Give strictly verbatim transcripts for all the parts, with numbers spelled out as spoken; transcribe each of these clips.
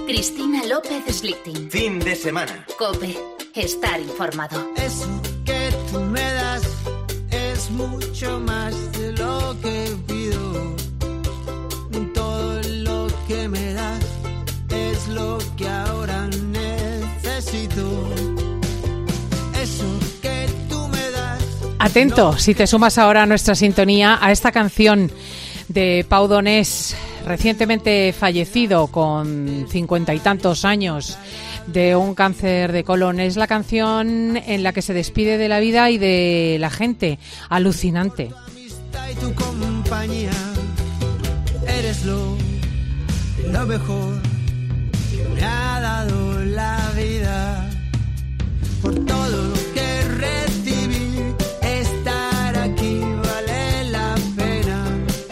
Cristina López Slichting. Fin de semana. COPE. Estar informado. Eso que tú me das es mucho más de lo que pido. Todo lo que me das es lo que ahora necesito. Eso que tú me das. Atento, si te sumas ahora a nuestra sintonía, a esta canción de Pau Donés, recientemente fallecido con cincuenta y tantos años de un cáncer de colon. Es la canción en la que se despide de la vida y de la gente. Alucinante. Amistad y tu compañía, eres lo, lo mejor que me ha dado la vida. Por todo lo que recibí, estar aquí vale la pena.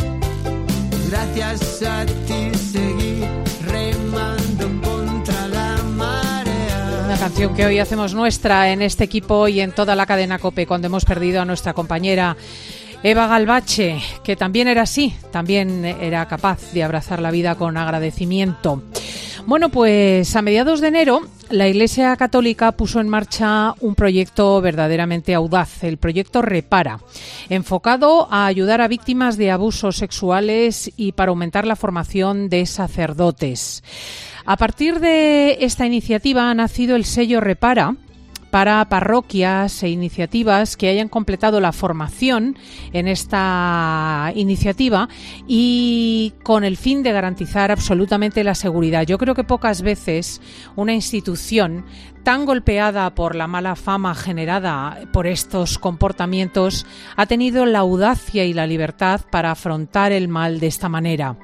Gracias a ti seguí remando contra la marea. Una canción que hoy hacemos nuestra en este equipo y en toda la cadena COPE cuando hemos perdido a nuestra compañera Eva Galvache, que también era así, también era capaz de abrazar la vida con agradecimiento. Bueno, pues a mediados de enero la Iglesia Católica puso en marcha un proyecto verdaderamente audaz, el proyecto Repara, enfocado a ayudar a víctimas de abusos sexuales y para aumentar la formación de sacerdotes. A partir de esta iniciativa ha nacido el sello Repara para parroquias e iniciativas que hayan completado la formación en esta iniciativa y con el fin de garantizar absolutamente la seguridad. Yo creo que pocas veces una institución tan golpeada por la mala fama generada por estos comportamientos ha tenido la audacia y la libertad para afrontar el mal de esta manera.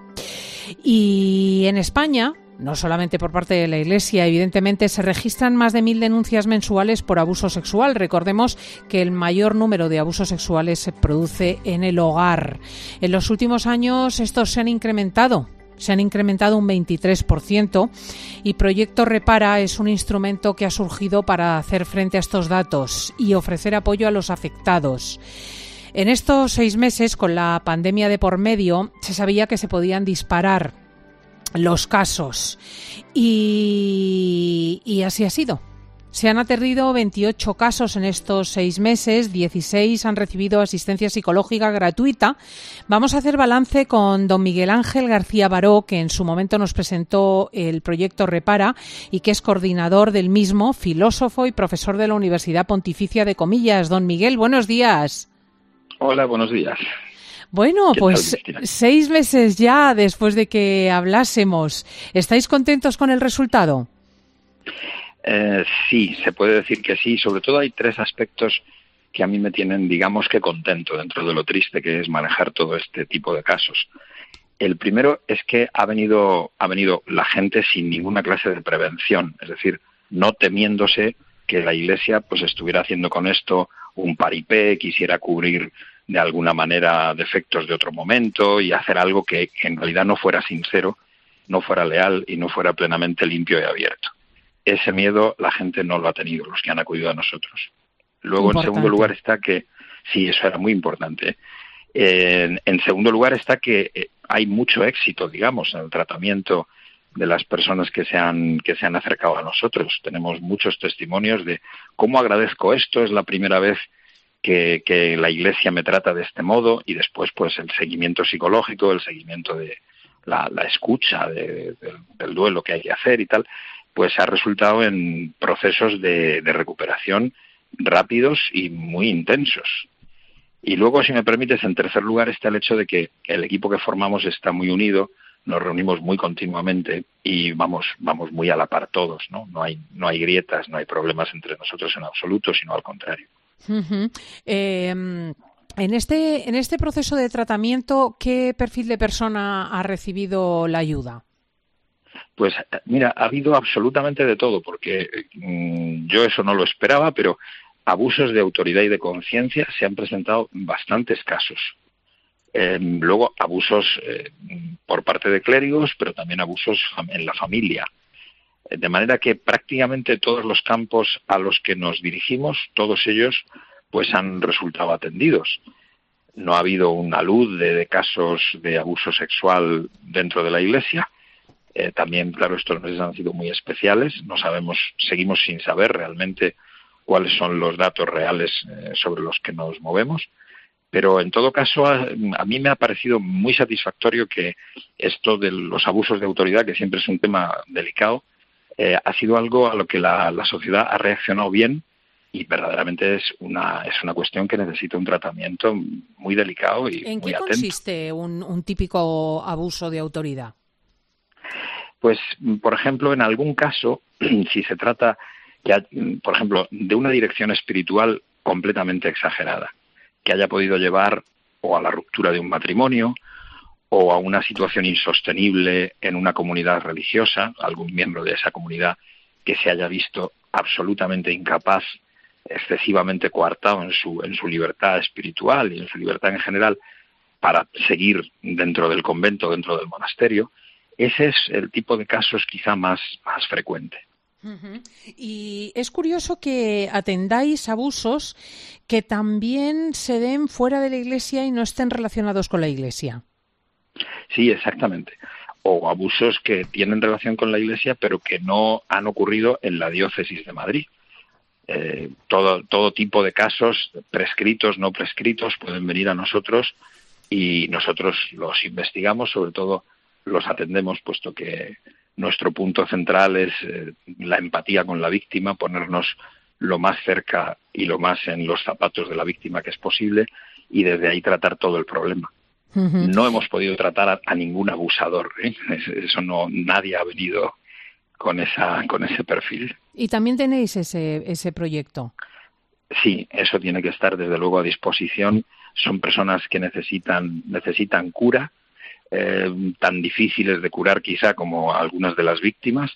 Y en España, no solamente por parte de la Iglesia, evidentemente se registran más de mil denuncias mensuales por abuso sexual. Recordemos que el mayor número de abusos sexuales se produce en el hogar. En los últimos años estos se han incrementado. Se han incrementado un veintitrés por ciento y Proyecto Repara es un instrumento que ha surgido para hacer frente a estos datos y ofrecer apoyo a los afectados. En estos seis meses, con la pandemia de por medio, se sabía que se podían disparar los casos y, y así ha sido. Se han atendido veintiocho casos en estos seis meses, dieciséis han recibido asistencia psicológica gratuita. Vamos a hacer balance con don Miguel Ángel García Baró, que en su momento nos presentó el proyecto Repara y que es coordinador del mismo, filósofo y profesor de la Universidad Pontificia de Comillas. Don Miguel, buenos días. Hola, buenos días. Bueno, pues tal, seis meses ya después de que hablásemos. ¿Estáis contentos con el resultado? Eh, sí, se puede decir que sí. Sobre todo hay tres aspectos que a mí me tienen, digamos que contento dentro de lo triste que es manejar todo este tipo de casos. El primero es que ha venido, ha venido la gente sin ninguna clase de prevención, es decir, no temiéndose que la Iglesia pues estuviera haciendo con esto un paripé, quisiera cubrir de alguna manera defectos de otro momento y hacer algo que en realidad no fuera sincero, no fuera leal y no fuera plenamente limpio y abierto. Ese miedo la gente no lo ha tenido, los que han acudido a nosotros. Luego, importante. En segundo lugar está que, sí, eso era muy importante. Eh, en, en segundo lugar está que eh, hay mucho éxito, digamos, en el tratamiento de las personas que se han que se han acercado a nosotros. Tenemos muchos testimonios de cómo agradezco esto, es la primera vez Que, que la Iglesia me trata de este modo, y después pues el seguimiento psicológico, el seguimiento de la, la escucha de, de, del duelo que hay que hacer y tal, pues ha resultado en procesos de, de recuperación rápidos y muy intensos. Y luego, si me permites, en tercer lugar está el hecho de que el equipo que formamos está muy unido, nos reunimos muy continuamente y vamos vamos muy a la par todos, ¿no? No hay no hay grietas, no hay problemas entre nosotros en absoluto, sino al contrario. Uh-huh. Eh, en este en este proceso de tratamiento, ¿qué perfil de persona ha recibido la ayuda? Pues mira, ha habido absolutamente de todo, porque mmm, yo eso no lo esperaba, pero abusos de autoridad y de conciencia se han presentado bastantes casos. Eh, luego abusos eh, por parte de clérigos, pero también abusos en la familia. De manera que prácticamente todos los campos a los que nos dirigimos, todos ellos, pues han resultado atendidos. No ha habido una luz de, de casos de abuso sexual dentro de la Iglesia, Eh, también, claro, estos meses han sido muy especiales. No sabemos, seguimos sin saber realmente cuáles son los datos reales eh, sobre los que nos movemos. Pero en todo caso, a, a mí me ha parecido muy satisfactorio que esto de los abusos de autoridad, que siempre es un tema delicado, eh, ha sido algo a lo que la, la sociedad ha reaccionado bien y verdaderamente es una es una cuestión que necesita un tratamiento muy delicado y ¿En muy qué atento. consiste un, un típico abuso de autoridad? Pues, por ejemplo, en algún caso, si se trata, ya, por ejemplo, de una dirección espiritual completamente exagerada, que haya podido llevar o a la ruptura de un matrimonio o a una situación insostenible en una comunidad religiosa, algún miembro de esa comunidad que se haya visto absolutamente incapaz, excesivamente coartado en su en su libertad espiritual y en su libertad en general para seguir dentro del convento, dentro del monasterio. Ese es el tipo de casos quizá más, más frecuente. Uh-huh. Y es curioso que atendáis abusos que también se den fuera de la Iglesia y no estén relacionados con la Iglesia. Sí, exactamente. O abusos que tienen relación con la Iglesia, pero que no han ocurrido en la diócesis de Madrid. Eh, todo, todo tipo de casos, prescritos, no prescritos, pueden venir a nosotros y nosotros los investigamos, sobre todo los atendemos, puesto que nuestro punto central es eh, la empatía con la víctima, ponernos lo más cerca y lo más en los zapatos de la víctima que es posible y desde ahí tratar todo el problema. Uh-huh. No hemos podido tratar a, a ningún abusador, ¿eh? Eso no, nadie ha venido con esa con ese perfil. ¿Y también tenéis ese ese proyecto? Sí, eso tiene que estar desde luego a disposición. Son personas que necesitan necesitan cura. Eh, tan difíciles de curar quizá como algunas de las víctimas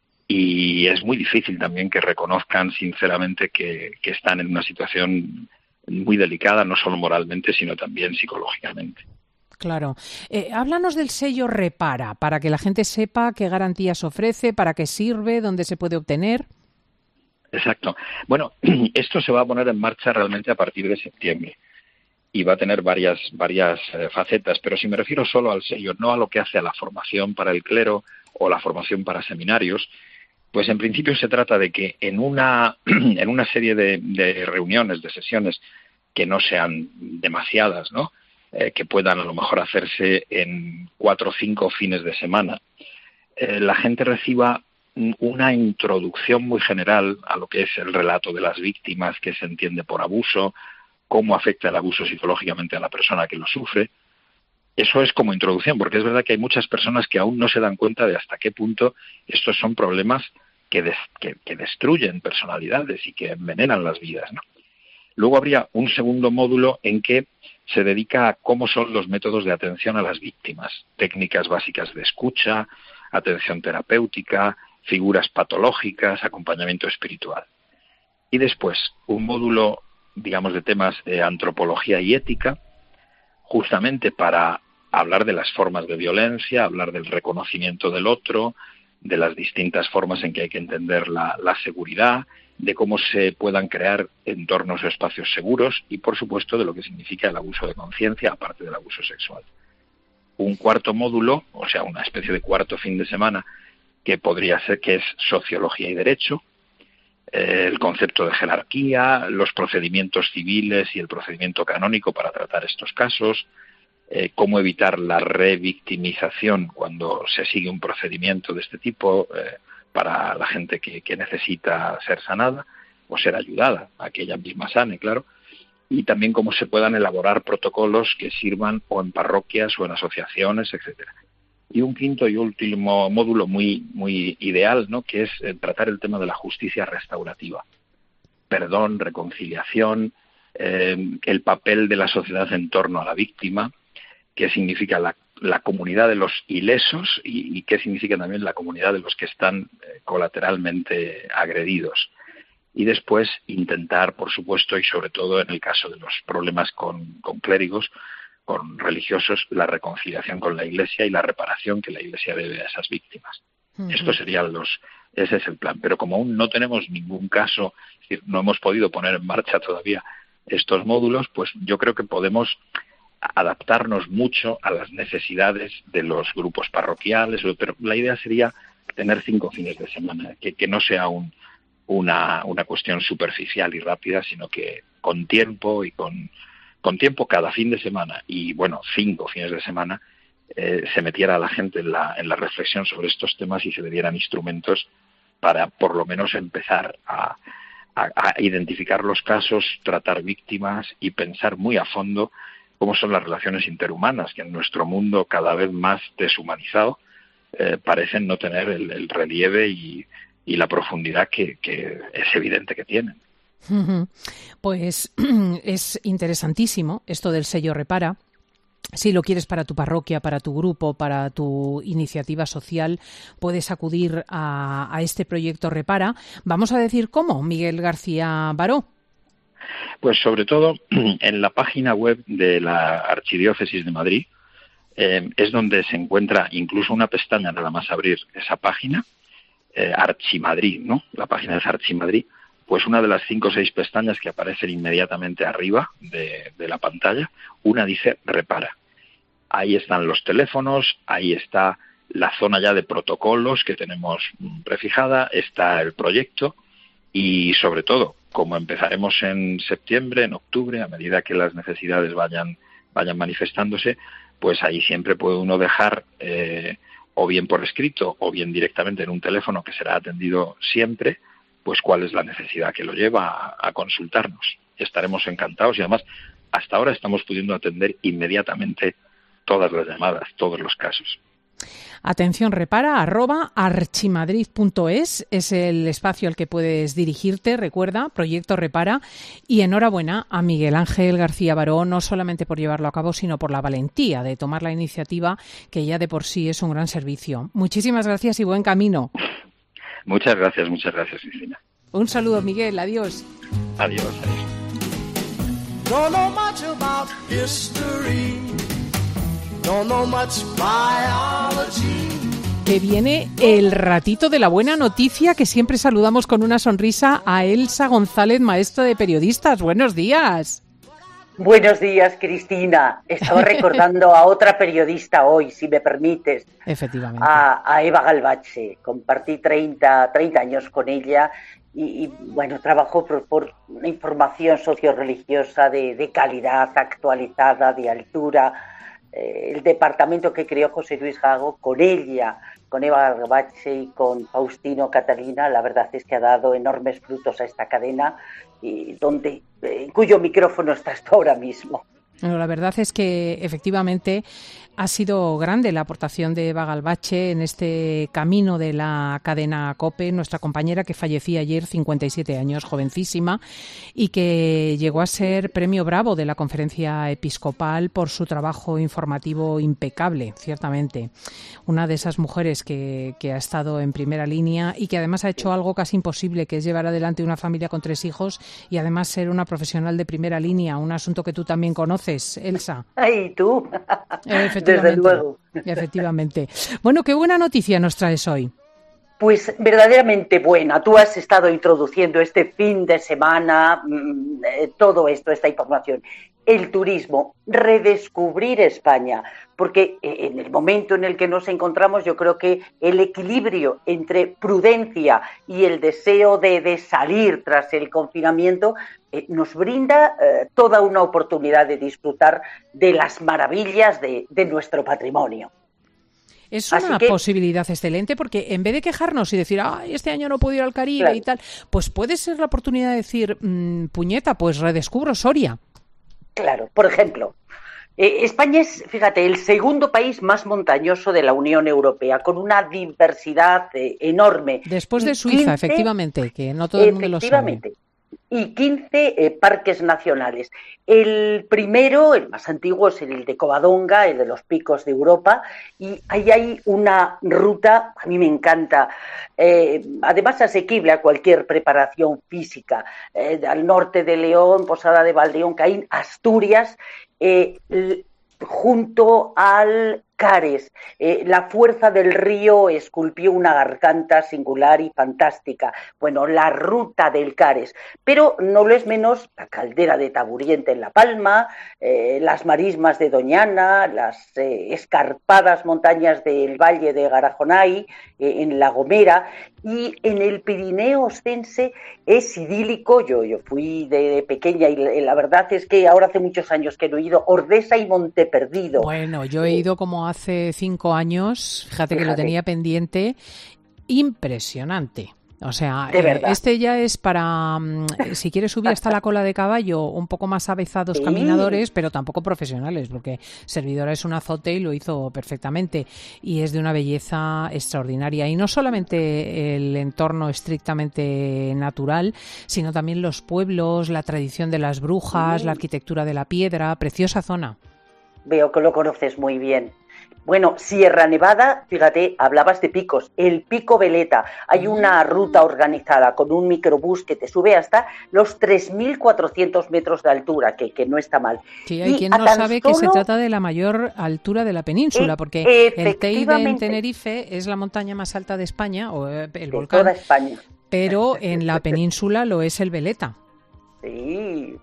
y es muy difícil también que reconozcan sinceramente que, que están en una situación muy delicada, no solo moralmente sino también psicológicamente. Claro. Eh, háblanos del sello Repara, para que la gente sepa qué garantías ofrece, para qué sirve, dónde se puede obtener. Exacto. Bueno, esto se va a poner en marcha realmente a partir de septiembre. Y va a tener varias varias eh, facetas, pero si me refiero solo al sello, no a lo que hace a la formación para el clero o la formación para seminarios, pues en principio se trata de que en una en una serie de, de reuniones, de sesiones que no sean demasiadas, ¿no? Eh, que puedan a lo mejor hacerse en cuatro o cinco fines de semana, eh, la gente reciba una introducción muy general a lo que es el relato de las víctimas, que se entiende por abuso, cómo afecta el abuso psicológicamente a la persona que lo sufre. Eso es como introducción, porque es verdad que hay muchas personas que aún no se dan cuenta de hasta qué punto estos son problemas que, des, que, que destruyen personalidades y que envenenan las vidas, ¿no? Luego habría un segundo módulo en que se dedica a cómo son los métodos de atención a las víctimas, técnicas básicas de escucha, atención terapéutica, figuras patológicas, acompañamiento espiritual. Y después un módulo, digamos, de temas de antropología y ética, justamente para hablar de las formas de violencia, hablar del reconocimiento del otro, de las distintas formas en que hay que entender la, la seguridad, de cómo se puedan crear entornos o espacios seguros y, por supuesto, de lo que significa el abuso de conciencia, aparte del abuso sexual. Un cuarto módulo, o sea, una especie de cuarto fin de semana, que podría ser que es sociología y derecho, el concepto de jerarquía, los procedimientos civiles y el procedimiento canónico para tratar estos casos, eh, cómo evitar la revictimización cuando se sigue un procedimiento de este tipo eh, para la gente que, que necesita ser sanada o ser ayudada a que ella misma sane, claro, y también cómo se puedan elaborar protocolos que sirvan o en parroquias o en asociaciones, etcétera. Y un quinto y último módulo muy muy ideal, ¿no?, que es eh, tratar el tema de la justicia restaurativa. Perdón, reconciliación, eh, el papel de la sociedad en torno a la víctima, qué significa la, la comunidad de los ilesos y, y qué significa también la comunidad de los que están eh, colateralmente agredidos. Y después intentar, por supuesto, y sobre todo en el caso de los problemas con, con clérigos, con religiosos, la reconciliación con la Iglesia y la reparación que la Iglesia debe a esas víctimas. Uh-huh. Estos serían los, ese es el plan. Pero como aún no tenemos ningún caso, es decir, no hemos podido poner en marcha todavía estos módulos, pues yo creo que podemos adaptarnos mucho a las necesidades de los grupos parroquiales, pero la idea sería tener cinco fines de semana, que, que no sea un, una, una cuestión superficial y rápida, sino que con tiempo y con, con tiempo cada fin de semana, y bueno, cinco fines de semana, eh, se metiera a la gente en la, en la reflexión sobre estos temas y se le dieran instrumentos para por lo menos empezar a, a, a identificar los casos, tratar víctimas y pensar muy a fondo cómo son las relaciones interhumanas, que en nuestro mundo cada vez más deshumanizado eh, parecen no tener el, el relieve y, y la profundidad que, que es evidente que tienen. Pues es interesantísimo esto del sello Repara. Si lo quieres para tu parroquia, para tu grupo, para tu iniciativa social, puedes acudir a, a este proyecto Repara. Vamos a decir cómo, Miguel García Baró. Pues sobre todo en la página web de la Archidiócesis de Madrid eh, es donde se encuentra incluso una pestaña, nada más abrir esa página, eh, Archimadrid, ¿no? La página es Archimadrid, pues una de las cinco o seis pestañas que aparecen inmediatamente arriba de, de la pantalla, una dice Repara. Ahí están los teléfonos, ahí está la zona ya de protocolos que tenemos prefijada, está el proyecto y sobre todo, como empezaremos en septiembre, en octubre, a medida que las necesidades vayan vayan manifestándose, pues ahí siempre puede uno dejar eh, o bien por escrito o bien directamente en un teléfono que será atendido siempre, pues cuál es la necesidad que lo lleva a, a consultarnos. Estaremos encantados y además hasta ahora estamos pudiendo atender inmediatamente todas las llamadas, todos los casos. Atención Repara, arroba archimadrid punto es, es el espacio al que puedes dirigirte, recuerda, Proyecto Repara, y enhorabuena a Miguel Ángel García Baró, no solamente por llevarlo a cabo, sino por la valentía de tomar la iniciativa, que ya de por sí es un gran servicio. Muchísimas gracias y buen camino. Muchas gracias, muchas gracias, Cristina. Un saludo, Miguel, adiós. Adiós, adiós. Don't know much about history. Don't know much biology. Que viene el ratito de la buena noticia, que siempre saludamos con una sonrisa a Elsa González, maestra de periodistas. Buenos días. Buenos días, Cristina. Estaba recordando a otra periodista hoy, si me permites. Efectivamente. A, a Eva Galbache. Compartí treinta, treinta años con ella y, y bueno, trabajó por, por una información socio-religiosa de, de calidad, actualizada, de altura. Eh, el departamento que creó José Luis Gago, con ella, con Eva Galbache y con Faustino Catalina, la verdad es que ha dado enormes frutos a esta cadena, y donde, en cuyo micrófono estás tú ahora mismo. Bueno, la verdad es que efectivamente ha sido grande la aportación de Eva Galbache en este camino de la cadena COPE, nuestra compañera que fallecía ayer, cincuenta y siete años, jovencísima, y que llegó a ser premio Bravo de la Conferencia Episcopal por su trabajo informativo impecable, ciertamente. Una de esas mujeres que, que ha estado en primera línea y que además ha hecho algo casi imposible, que es llevar adelante una familia con tres hijos y además ser una profesional de primera línea, un asunto que tú también conoces, Elsa. ¡Ay, tú! Efectivamente. Desde luego. Efectivamente. Bueno, qué buena noticia nos traes hoy. Pues verdaderamente buena. Tú has estado introduciendo este fin de semana mmm, eh, todo esto, esta información. El turismo, redescubrir España, porque eh, en el momento en el que nos encontramos, yo creo que el equilibrio entre prudencia y el deseo de, de salir tras el confinamiento eh, nos brinda eh, toda una oportunidad de disfrutar de las maravillas de, de nuestro patrimonio. Es una que, posibilidad excelente, porque en vez de quejarnos y decir, ay, este año no puedo ir al Caribe, claro, y tal, pues puede ser la oportunidad de decir, mmm, puñeta, pues redescubro Soria. Claro, por ejemplo, eh, España es, fíjate, el segundo país más montañoso de la Unión Europea, con una diversidad eh, enorme. Después de Suiza, quince, efectivamente, que no todo el mundo lo sabe. Y quince eh, parques nacionales. El primero, el más antiguo, es el de Covadonga, el de los Picos de Europa, y ahí hay una ruta, a mí me encanta, eh, además asequible a cualquier preparación física, eh, al norte de León, Posada de Valdeón, Caín, Asturias, eh, junto al Cares. Eh, la fuerza del río esculpió una garganta singular y fantástica. Bueno, la ruta del Cares. Pero no lo es menos la caldera de Taburiente en La Palma, eh, las marismas de Doñana, las eh, escarpadas montañas del Valle de Garajonay, eh, en La Gomera, y en el Pirineo Ostense es idílico. Yo, yo fui de, de pequeña y la, la verdad es que ahora hace muchos años que no he ido. Ordesa y Monteperdido. Bueno, yo he ido como hace cinco años, fíjate, fíjate. que lo tenía pendiente, impresionante. O sea, eh, este ya es para, um, si quieres subir hasta la cola de caballo, un poco más avezados sí. caminadores, pero tampoco profesionales, porque Servidora es un azote y lo hizo perfectamente. Y es de una belleza extraordinaria. Y no solamente el entorno estrictamente natural, sino también los pueblos, la tradición de las brujas, sí. la arquitectura de la piedra, preciosa zona. Veo que lo conoces muy bien. Bueno, Sierra Nevada, fíjate, hablabas de picos, el Pico Veleta. Hay una ruta organizada con un microbús que te sube hasta los tres mil cuatrocientos metros de altura, que, que no está mal. Sí, hay y quien no sabe solo... que se trata de la mayor altura de la península, eh, porque el Teide en Tenerife es la montaña más alta de España, o el de volcán, toda España. Pero en la península lo es el Veleta. Sí.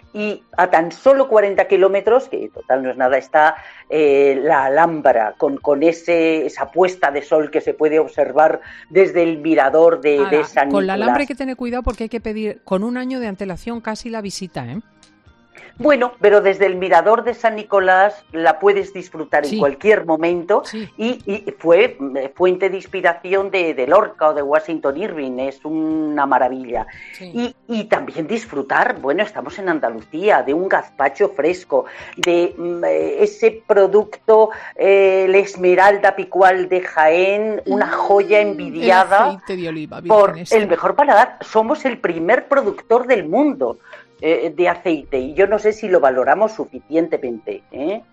Y a tan solo cuarenta kilómetros, que total no es nada, está eh, la Alhambra, con, con ese, esa puesta de sol que se puede observar desde el mirador de, Ahora, de San Nicolás. Con la Alhambra hay que tener cuidado porque hay que pedir con un año de antelación casi la visita, ¿eh? Bueno, pero desde el mirador de San Nicolás la puedes disfrutar sí. en cualquier momento sí. y, y fue fuente de inspiración de, de Lorca o de Washington Irving, es una maravilla. Sí. Y, y también disfrutar, bueno, estamos en Andalucía, de un gazpacho fresco, de eh, ese producto, eh, el Esmeralda Picual de Jaén, una joya envidiada el aceite de oliva, por el mejor paladar. Somos el primer productor del mundo de aceite y yo no sé si lo valoramos suficientemente, ¿eh?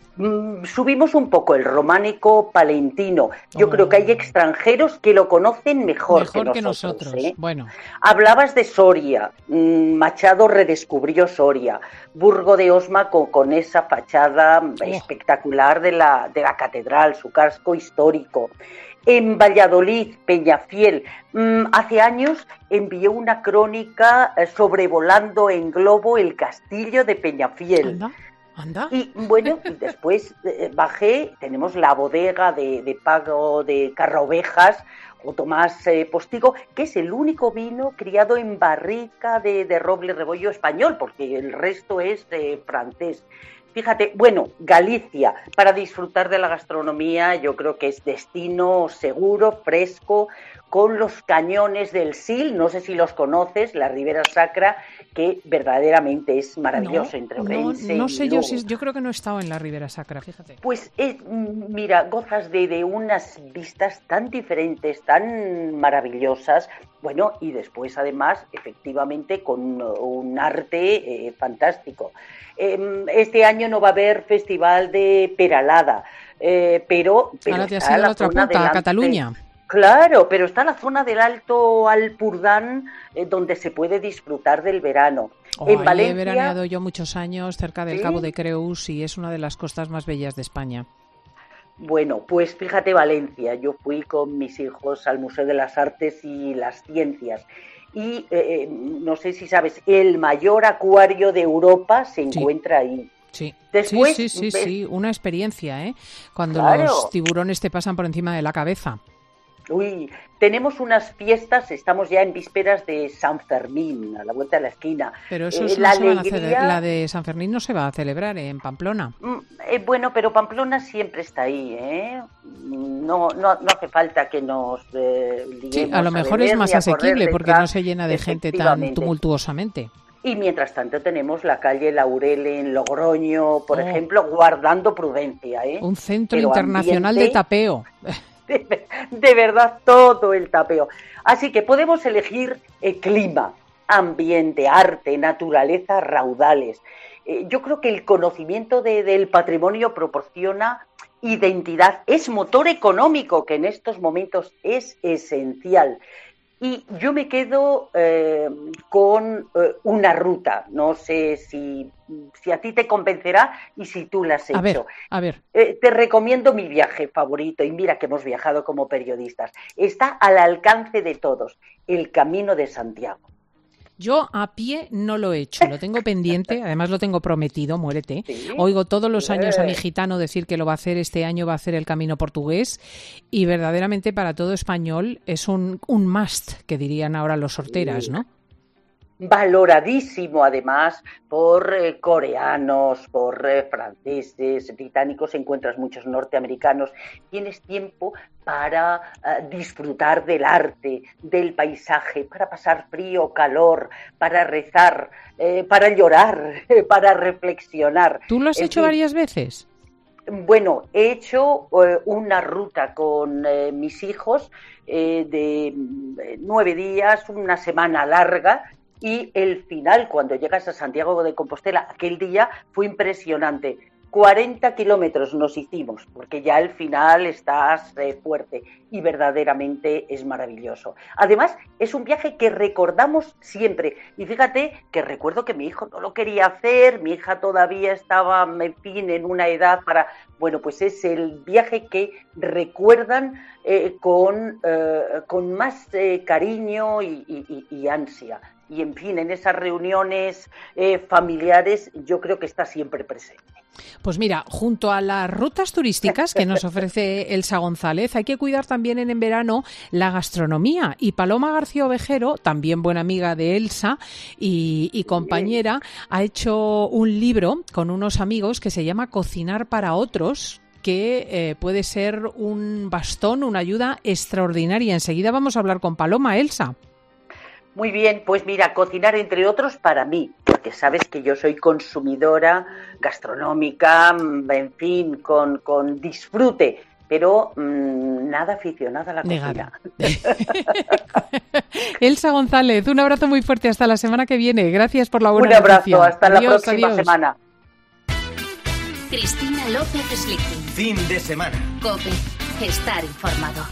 Mm, subimos un poco el románico palentino. Yo oh. creo que hay extranjeros que lo conocen mejor, mejor que nosotros. Que nosotros ¿eh? Bueno. Hablabas de Soria, Machado redescubrió Soria, Burgo de Osma con, con esa fachada oh. espectacular de la, de la catedral, su casco histórico. En Valladolid, Peñafiel, mmm, hace años envié una crónica eh, sobrevolando en globo el castillo de Peñafiel. Anda, anda. Y bueno, después eh, bajé, tenemos la bodega de, de Pago de Carrovejas, o Tomás eh, Postigo, que es el único vino criado en barrica de, de roble rebollo español, porque el resto es eh, francés. Fíjate, bueno, Galicia, para disfrutar de la gastronomía, yo creo que es destino seguro, fresco, con los cañones del Sil, no sé si los conoces, la Ribera Sacra, que verdaderamente es maravilloso, no, entre Orense No, no sé y yo si, yo creo que no he estado en la Ribera Sacra, fíjate. Pues, eh, mira, gozas de, de unas vistas tan diferentes, tan maravillosas, bueno, y después además, efectivamente, con un arte eh, fantástico. Eh, este año no va a haber festival de Peralada, eh, pero, pero ahora te has ido a la otra punta, a Cataluña. Claro, pero está la zona del Alto Alpurdán, eh, donde se puede disfrutar del verano. Oh, en Valencia, he veraneado yo muchos años cerca del ¿sí? Cabo de Creus y es una de las costas más bellas de España. Bueno, pues fíjate Valencia, yo fui con mis hijos al Museo de las Artes y las Ciencias y eh, no sé si sabes, el mayor acuario de Europa se sí. encuentra ahí. Sí, Después, sí, sí, sí, ves... sí, una experiencia, ¿eh? Cuando claro. los tiburones te pasan por encima de la cabeza. Uy, tenemos unas fiestas, estamos ya en vísperas de San Fermín, a la vuelta de la esquina. Pero eso eh, no la, se van alegría... a la de San Fermín no se va a celebrar en Pamplona. Mm, eh, bueno, pero Pamplona siempre está ahí, ¿eh? No, no, no hace falta que nos eh, liguemos. Sí, a lo mejor a es más asequible porque no se llena de gente tan tumultuosamente. Y mientras tanto tenemos la calle Laurel en Logroño, por oh. ejemplo, guardando prudencia, ¿eh? Un centro pero internacional ambiente... de tapeo. De, de verdad, todo el tapeo. Así que podemos elegir eh, clima, ambiente, arte, naturaleza, raudales. Eh, yo creo que el conocimiento de, del patrimonio proporciona identidad, es motor económico, que en estos momentos es esencial. Y yo me quedo eh, con eh, una ruta, no sé si, si a ti te convencerá y si tú la has hecho. A ver, a ver. Eh, te recomiendo mi viaje favorito, y mira que hemos viajado como periodistas. Está al alcance de todos, el Camino de Santiago. Yo a pie no lo he hecho, lo tengo pendiente, además lo tengo prometido, muérete. ¿Sí? Oigo todos los años a mi gitano decir que lo va a hacer, este año va a hacer el Camino Portugués, y verdaderamente para todo español es un, un must, que dirían ahora los horteras, ¿no? Valoradísimo además por eh, coreanos, por eh, franceses, británicos, encuentras muchos norteamericanos. Tienes tiempo para uh, disfrutar del arte, del paisaje, para pasar frío, calor, para rezar, eh, para llorar, para reflexionar. ¿Tú lo has es hecho decir, varias veces? Bueno, he hecho eh, una ruta con eh, mis hijos eh, de eh, nueve días, una semana larga. Y el final, cuando llegas a Santiago de Compostela, aquel día fue impresionante. cuarenta kilómetros nos hicimos, porque ya al final estás eh, fuerte y verdaderamente es maravilloso. Además, es un viaje que recordamos siempre. Y fíjate que recuerdo que mi hijo no lo quería hacer, mi hija todavía estaba, en fin, en una edad para... Bueno, pues es el viaje que recuerdan eh, con, eh, con más eh, cariño y, y, y ansia. Y, en fin, en esas reuniones eh, familiares yo creo que está siempre presente. Pues mira, junto a las rutas turísticas que nos ofrece Elsa González, hay que cuidar también en, en verano la gastronomía. Y Paloma García Ovejero, también buena amiga de Elsa y, y compañera, ha hecho un libro con unos amigos que se llama Cocinar para otros, que eh, puede ser un bastón, una ayuda extraordinaria. Enseguida vamos a hablar con Paloma, Elsa. Muy bien, pues mira, cocinar entre otros para mí, porque sabes que yo soy consumidora gastronómica, en fin, con, con disfrute, pero mmm, nada aficionada a la Negada. cocina. Elsa González, un abrazo muy fuerte, hasta la semana que viene. Gracias por la buena Un abrazo, noticia. hasta adiós, la próxima adiós. semana. Cristina López Slichting. Fin de semana. COPE. Estar informado.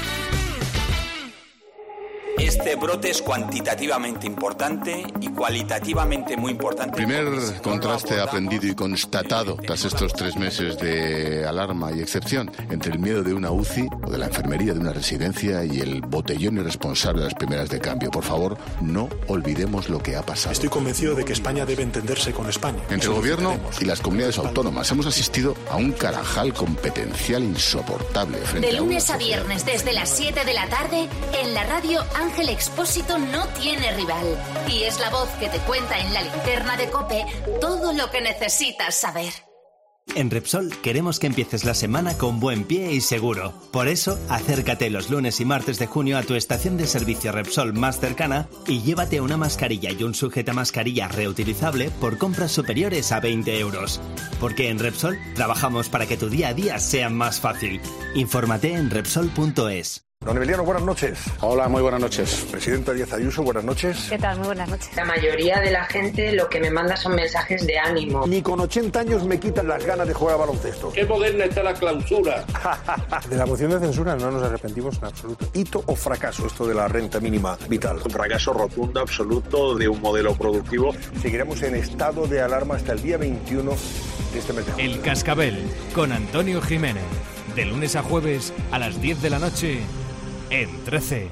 Este brote es cuantitativamente importante y cualitativamente muy importante. Primer contraste aprendido y constatado tras estos tres meses de alarma y excepción entre el miedo de una U C I o de la enfermería de una residencia y el botellón irresponsable de las primeras de cambio. Por favor, no olvidemos lo que ha pasado. Estoy convencido de que España debe entenderse con España. Entre el gobierno y las comunidades autónomas hemos asistido a un carajal competencial insoportable. Frente de lunes a, a viernes desde las siete de la tarde en la radio Ángel Expósito no tiene rival y es la voz que te cuenta en la linterna de COPE todo lo que necesitas saber. En Repsol queremos que empieces la semana con buen pie y seguro. Por eso, acércate los lunes y martes de junio a tu estación de servicio Repsol más cercana y llévate una mascarilla y un sujetamascarilla reutilizable por compras superiores a veinte euros. Porque en Repsol trabajamos para que tu día a día sea más fácil. Infórmate en Repsol punto es. Don Emiliano, buenas noches. Hola, muy buenas noches. Presidenta Díaz Ayuso, buenas noches. ¿Qué tal? Muy buenas noches. La mayoría de la gente lo que me manda son mensajes de ánimo. Ni con ochenta años me quitan las ganas de jugar a baloncesto. Qué moderna está la clausura. De la moción de censura no nos arrepentimos en absoluto. ¿Hito o fracaso esto de la renta mínima vital? Un fracaso rotundo, absoluto, de un modelo productivo. Seguiremos en estado de alarma hasta el día veintiuno de este mes de junio. El Cascabel, con Antonio Jiménez. De lunes a jueves a las diez de la noche... en trece.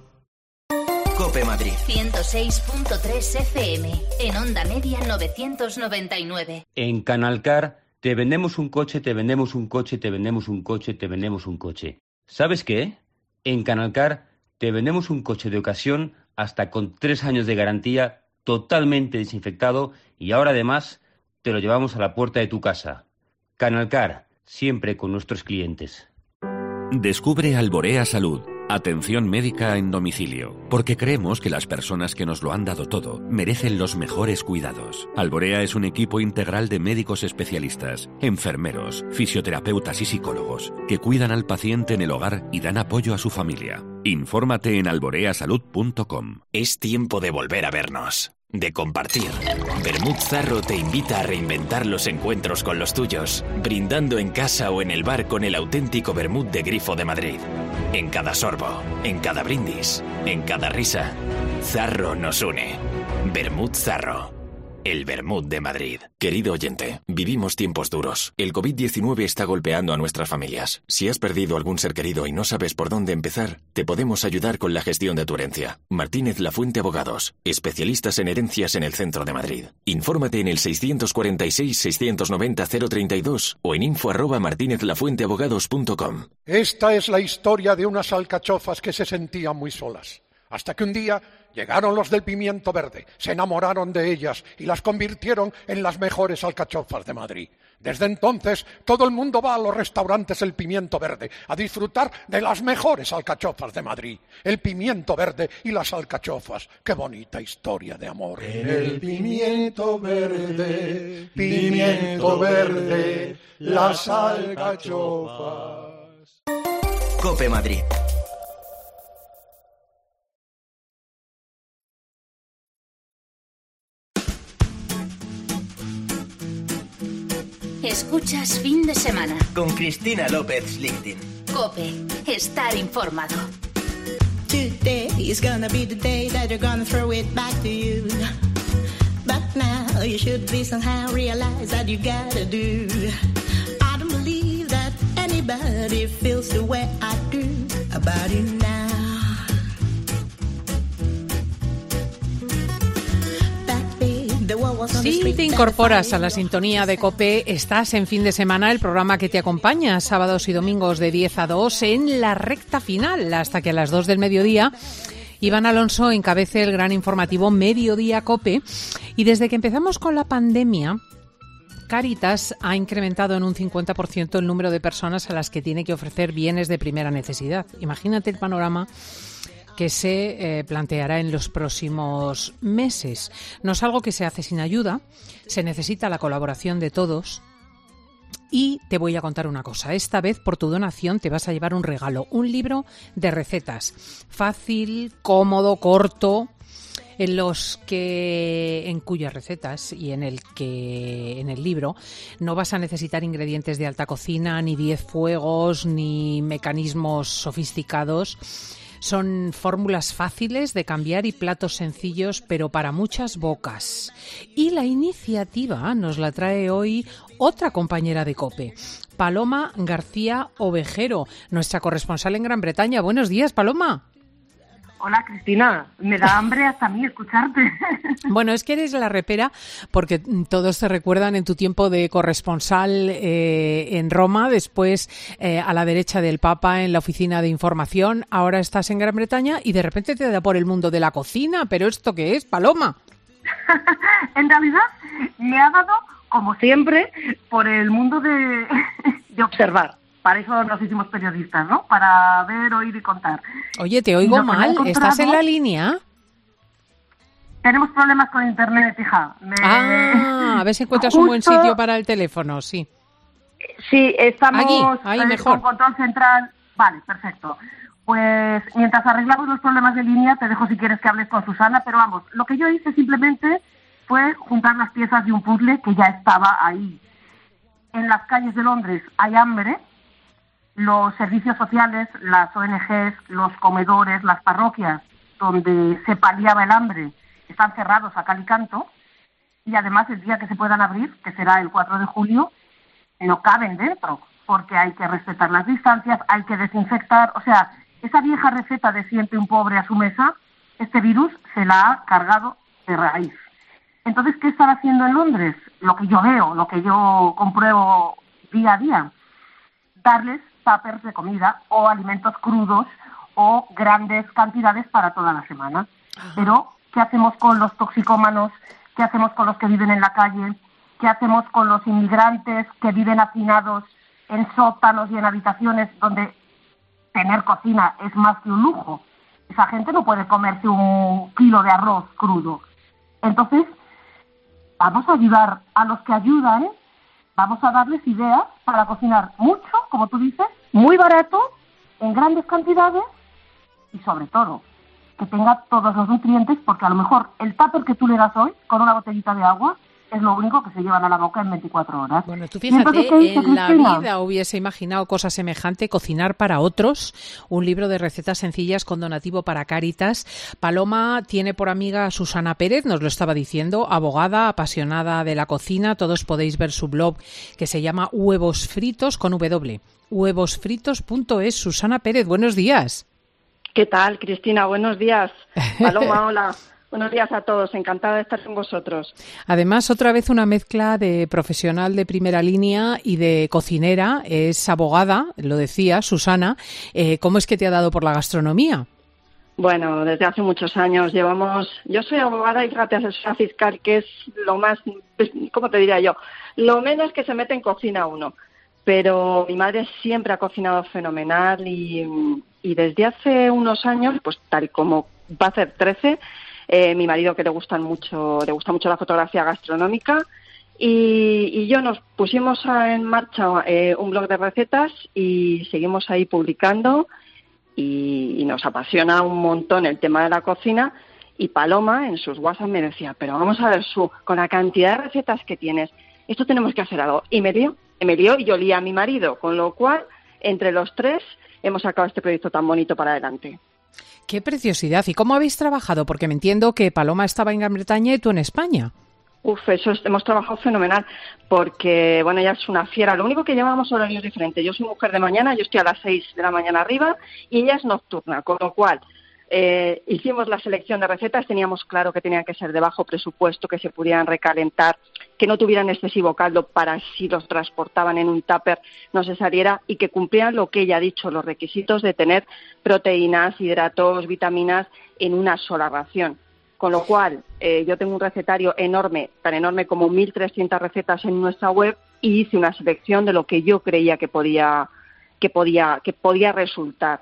COPE Madrid. ciento seis punto tres F M. En onda media novecientos noventa y nueve. En Canalcar te vendemos un coche, te vendemos un coche, te vendemos un coche, te vendemos un coche. ¿Sabes qué? En Canalcar te vendemos un coche de ocasión hasta con tres años de garantía, totalmente desinfectado y ahora además te lo llevamos a la puerta de tu casa. Canalcar, siempre con nuestros clientes. Descubre Alborea Salud. Atención médica en domicilio, porque creemos que las personas que nos lo han dado todo merecen los mejores cuidados. Alborea es un equipo integral de médicos especialistas, enfermeros, fisioterapeutas y psicólogos que cuidan al paciente en el hogar y dan apoyo a su familia. Infórmate en alborea salud punto com. Es tiempo de volver a vernos. de compartir. Vermut Zarro te invita a reinventar los encuentros con los tuyos, brindando en casa o en el bar con el auténtico vermut de Grifo de Madrid. En cada sorbo, en cada brindis, en cada risa, Zarro nos une. Vermut Zarro. El vermut de Madrid. Querido oyente, vivimos tiempos duros. El covid diecinueve está golpeando a nuestras familias. Si has perdido algún ser querido y no sabes por dónde empezar, te podemos ayudar con la gestión de tu herencia. Martínez Lafuente Abogados, especialistas en herencias en el centro de Madrid. Infórmate en el seiscientos cuarenta y seis, seiscientos noventa, cero treinta y dos o en info arroba martinez lafuente abogados punto com. Esta es la historia de unas alcachofas que se sentían muy solas. Hasta que un día llegaron los del pimiento verde, se enamoraron de ellas y las convirtieron en las mejores alcachofas de Madrid. Desde entonces, todo el mundo va a los restaurantes El Pimiento Verde a disfrutar de las mejores alcachofas de Madrid. El Pimiento Verde y las alcachofas. ¡Qué bonita historia de amor! En el pimiento verde, pimiento verde, las alcachofas. COPE Madrid. Escuchas Fin de Semana. Con Cristina López Slichting. COPE. Estar informado. Today is gonna be the day that you're gonna throw it back to you. But now you should be somehow realize that you gotta do. I don't believe that anybody feels the way I do about you now. Si te incorporas a la sintonía de COPE, estás en Fin de Semana, el programa que te acompaña sábados y domingos de diez a dos en la recta final, hasta que a las dos del mediodía Iván Alonso encabece el gran informativo Mediodía COPE. Y desde que empezamos con la pandemia, Cáritas ha incrementado en un cincuenta por ciento el número de personas a las que tiene que ofrecer bienes de primera necesidad. Imagínate el panorama que se eh, planteará en los próximos meses. No es algo que se hace sin ayuda, se necesita la colaboración de todos. Y te voy a contar una cosa, esta vez por tu donación te vas a llevar un regalo, un libro de recetas, fácil, cómodo, corto, en los que, en cuyas recetas y en el que, en el libro, no vas a necesitar ingredientes de alta cocina, ni diez fuegos, ni mecanismos sofisticados. Son fórmulas fáciles de cambiar y platos sencillos, pero para muchas bocas. Y la iniciativa nos la trae hoy otra compañera de COPE, Paloma García Ovejero, nuestra corresponsal en Gran Bretaña. Buenos días, Paloma. Hola, Cristina. Me da hambre hasta a mí escucharte. Bueno, es que eres la repera porque todos te recuerdan en tu tiempo de corresponsal eh, en Roma, después eh, a la derecha del Papa en la oficina de información, ahora estás en Gran Bretaña y de repente te da por el mundo de la cocina. ¿Pero esto qué es, Paloma? En realidad me ha dado, como siempre, por el mundo de, de observar. Para eso nos hicimos periodistas, ¿no? Para ver, oír y contar. Oye, te oigo mal. ¿Estás en la línea? Tenemos problemas con internet, hija. Me... Ah, a ver si encuentras Justo... un buen sitio para el teléfono, sí. Sí, estamos Aquí, ahí eh, mejor. con control central. Vale, perfecto. Pues mientras arreglamos los problemas de línea, te dejo si quieres que hables con Susana, pero vamos, lo que yo hice simplemente fue juntar las piezas de un puzzle que ya estaba ahí. En las calles de Londres hay hambre. Los servicios sociales, las O N Ges, los comedores, las parroquias donde se paliaba el hambre están cerrados a cal y canto, y además el día que se puedan abrir, que será el cuatro de julio, no caben dentro, porque hay que respetar las distancias, hay que desinfectar. O sea, esa vieja receta de siempre un pobre a su mesa, este virus se la ha cargado de raíz. Entonces, ¿qué están haciendo en Londres? Lo que yo veo, lo que yo compruebo día a día, darles tuppers de comida o alimentos crudos o grandes cantidades para toda la semana. Ajá. Pero, ¿qué hacemos con los toxicómanos? ¿Qué hacemos con los que viven en la calle? ¿Qué hacemos con los inmigrantes que viven hacinados en sótanos y en habitaciones donde tener cocina es más que un lujo? Esa gente no puede comerse un kilo de arroz crudo. Entonces, vamos a ayudar a los que ayudan, vamos a darles ideas para cocinar mucho, como tú dices, muy barato, en grandes cantidades y, sobre todo, que tenga todos los nutrientes, porque a lo mejor el tupper que tú le das hoy con una botellita de agua es lo único que se llevan a la boca en veinticuatro horas. Bueno, tú fíjate, entonces, en la vida hubiese imaginado cosa semejante, Cocinar para otros, un libro de recetas sencillas con donativo para Cáritas. Paloma tiene por amiga a Susana Pérez, nos lo estaba diciendo, abogada, apasionada de la cocina. Todos podéis ver su blog que se llama Huevos Fritos con W, huevos fritos punto es. Susana Pérez, buenos días. ¿Qué tal, Cristina? Buenos días. Paloma, hola. Buenos días a todos, encantada de estar con vosotros. Además, otra vez una mezcla de profesional de primera línea y de cocinera. Es abogada, lo decía Susana. Eh, ¿Cómo es que te ha dado por la gastronomía? Bueno, desde hace muchos años llevamos... Yo soy abogada y fíjate, asesora fiscal, que es lo más... ¿Cómo te diría yo? Lo menos que se mete en cocina uno. Pero mi madre siempre ha cocinado fenomenal y, y desde hace unos años, pues tal como va a hacer trece... Eh, mi marido, que le gustan mucho, le gusta mucho la fotografía gastronómica, y, y yo nos pusimos a, en marcha eh, un blog de recetas y seguimos ahí publicando y, y nos apasiona un montón el tema de la cocina. Y Paloma en sus WhatsApp me decía, pero vamos a ver, Su, con la cantidad de recetas que tienes, esto tenemos que hacer algo. Y me dio, me dio y yo lié a mi marido, con lo cual entre los tres hemos sacado este proyecto tan bonito para adelante. ¡Qué preciosidad! ¿Y cómo habéis trabajado? Porque me entiendo que Paloma estaba en Gran Bretaña y tú en España. Uf, eso es, hemos trabajado fenomenal, porque, bueno, ella es una fiera. Lo único que llevábamos horarios diferentes. Yo soy mujer de mañana, yo estoy a las seis de la mañana arriba, y ella es nocturna, con lo cual eh, hicimos la selección de recetas. Teníamos claro que tenían que ser de bajo presupuesto, que se pudieran recalentar, que no tuvieran excesivo caldo para si los transportaban en un tupper no se saliera, y que cumplieran lo que ella ha dicho, los requisitos de tener proteínas, hidratos, vitaminas en una sola ración. Con lo cual, eh, yo tengo un recetario enorme, tan enorme como mil trescientas recetas en nuestra web, y hice una selección de lo que yo creía que podía, que podía, que podía resultar.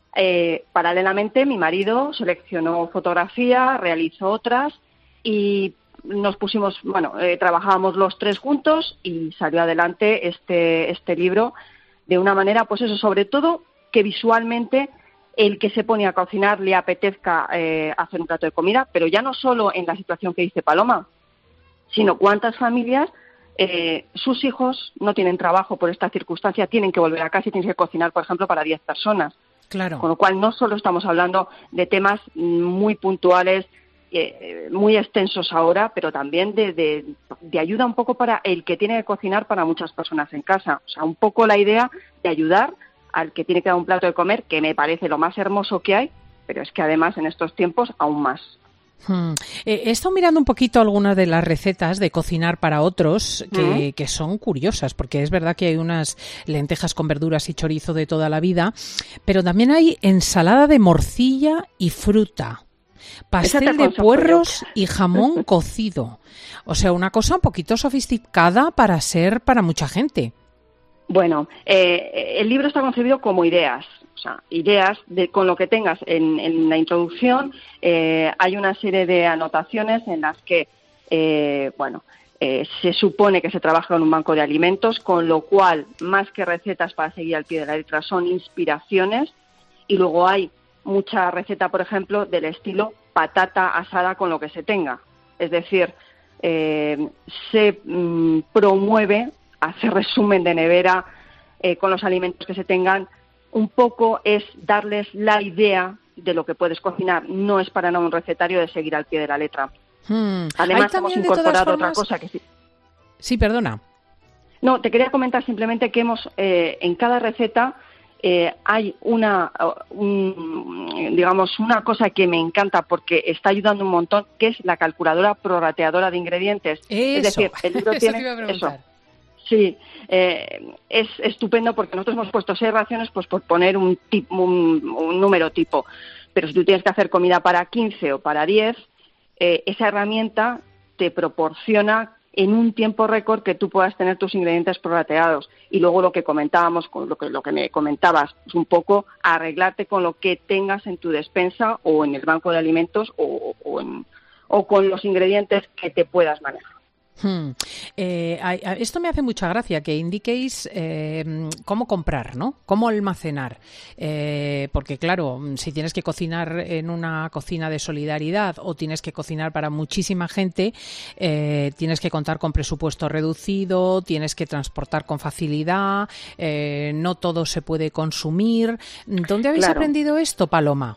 Eh, paralelamente, mi marido seleccionó fotografía, realizó otras, y nos pusimos, bueno, eh, trabajábamos los tres juntos y salió adelante este este libro de una manera, pues eso, sobre todo que visualmente el que se pone a cocinar le apetezca eh, hacer un plato de comida, pero ya no solo en la situación que dice Paloma, sino cuántas familias, eh, sus hijos no tienen trabajo por esta circunstancia, tienen que volver a casa y tienen que cocinar, por ejemplo, para diez personas. Claro. Con lo cual no solo estamos hablando de temas muy puntuales, Eh, muy extensos ahora, pero también de, de, de ayuda un poco para el que tiene que cocinar para muchas personas en casa. O sea, un poco la idea de ayudar al que tiene que dar un plato de comer, que me parece lo más hermoso que hay, pero es que además en estos tiempos aún más. Hmm. Eh, he estado mirando un poquito algunas de las recetas de Cocinar para otros que, ¿Mm? que son curiosas, porque es verdad que hay unas lentejas con verduras y chorizo de toda la vida, pero también hay ensalada de morcilla y fruta. Pastel de puerros y jamón cocido. O sea, una cosa un poquito sofisticada para ser para mucha gente. Bueno, eh, el libro está concebido como ideas. O sea, ideas de, con lo que tengas en, en la introducción. Eh, hay una serie de anotaciones en las que, eh, bueno, eh, se supone que se trabaja en un banco de alimentos, con lo cual, más que recetas para seguir al pie de la letra, son inspiraciones. Y luego hay mucha receta, por ejemplo, del estilo patata asada con lo que se tenga. Es decir, eh, se mm, promueve hacer resumen de nevera eh, con los alimentos que se tengan. Un poco es darles la idea de lo que puedes cocinar. No es para nada un recetario de seguir al pie de la letra. Hmm. Además, hemos incorporado formas... otra cosa que sí. Sí, perdona. No, te quería comentar simplemente que hemos, eh, en cada receta, Eh, hay una, un, digamos, una cosa que me encanta porque está ayudando un montón, que es la calculadora prorrateadora de ingredientes. Eso. Es decir, el libro eso tiene te iba a preguntar. eso. Sí, eh, es estupendo porque nosotros hemos puesto seis raciones, pues por poner un, tipo, un, un número tipo. Pero si tú tienes que hacer comida para quince o para diez, eh, esa herramienta te proporciona en un tiempo récord que tú puedas tener tus ingredientes prorrateados. Y luego lo que comentábamos, con lo que, lo que me comentabas, es un poco arreglarte con lo que tengas en tu despensa o en el banco de alimentos o, o, en, o con los ingredientes que te puedas manejar. Hmm. Eh, a, a, esto me hace mucha gracia, que indiquéis eh, cómo comprar, ¿no? Cómo almacenar. Eh, porque, claro, si tienes que cocinar en una cocina de solidaridad o tienes que cocinar para muchísima gente, eh, tienes que contar con presupuesto reducido, tienes que transportar con facilidad, eh, no todo se puede consumir. ¿Dónde habéis Claro. aprendido esto, Paloma?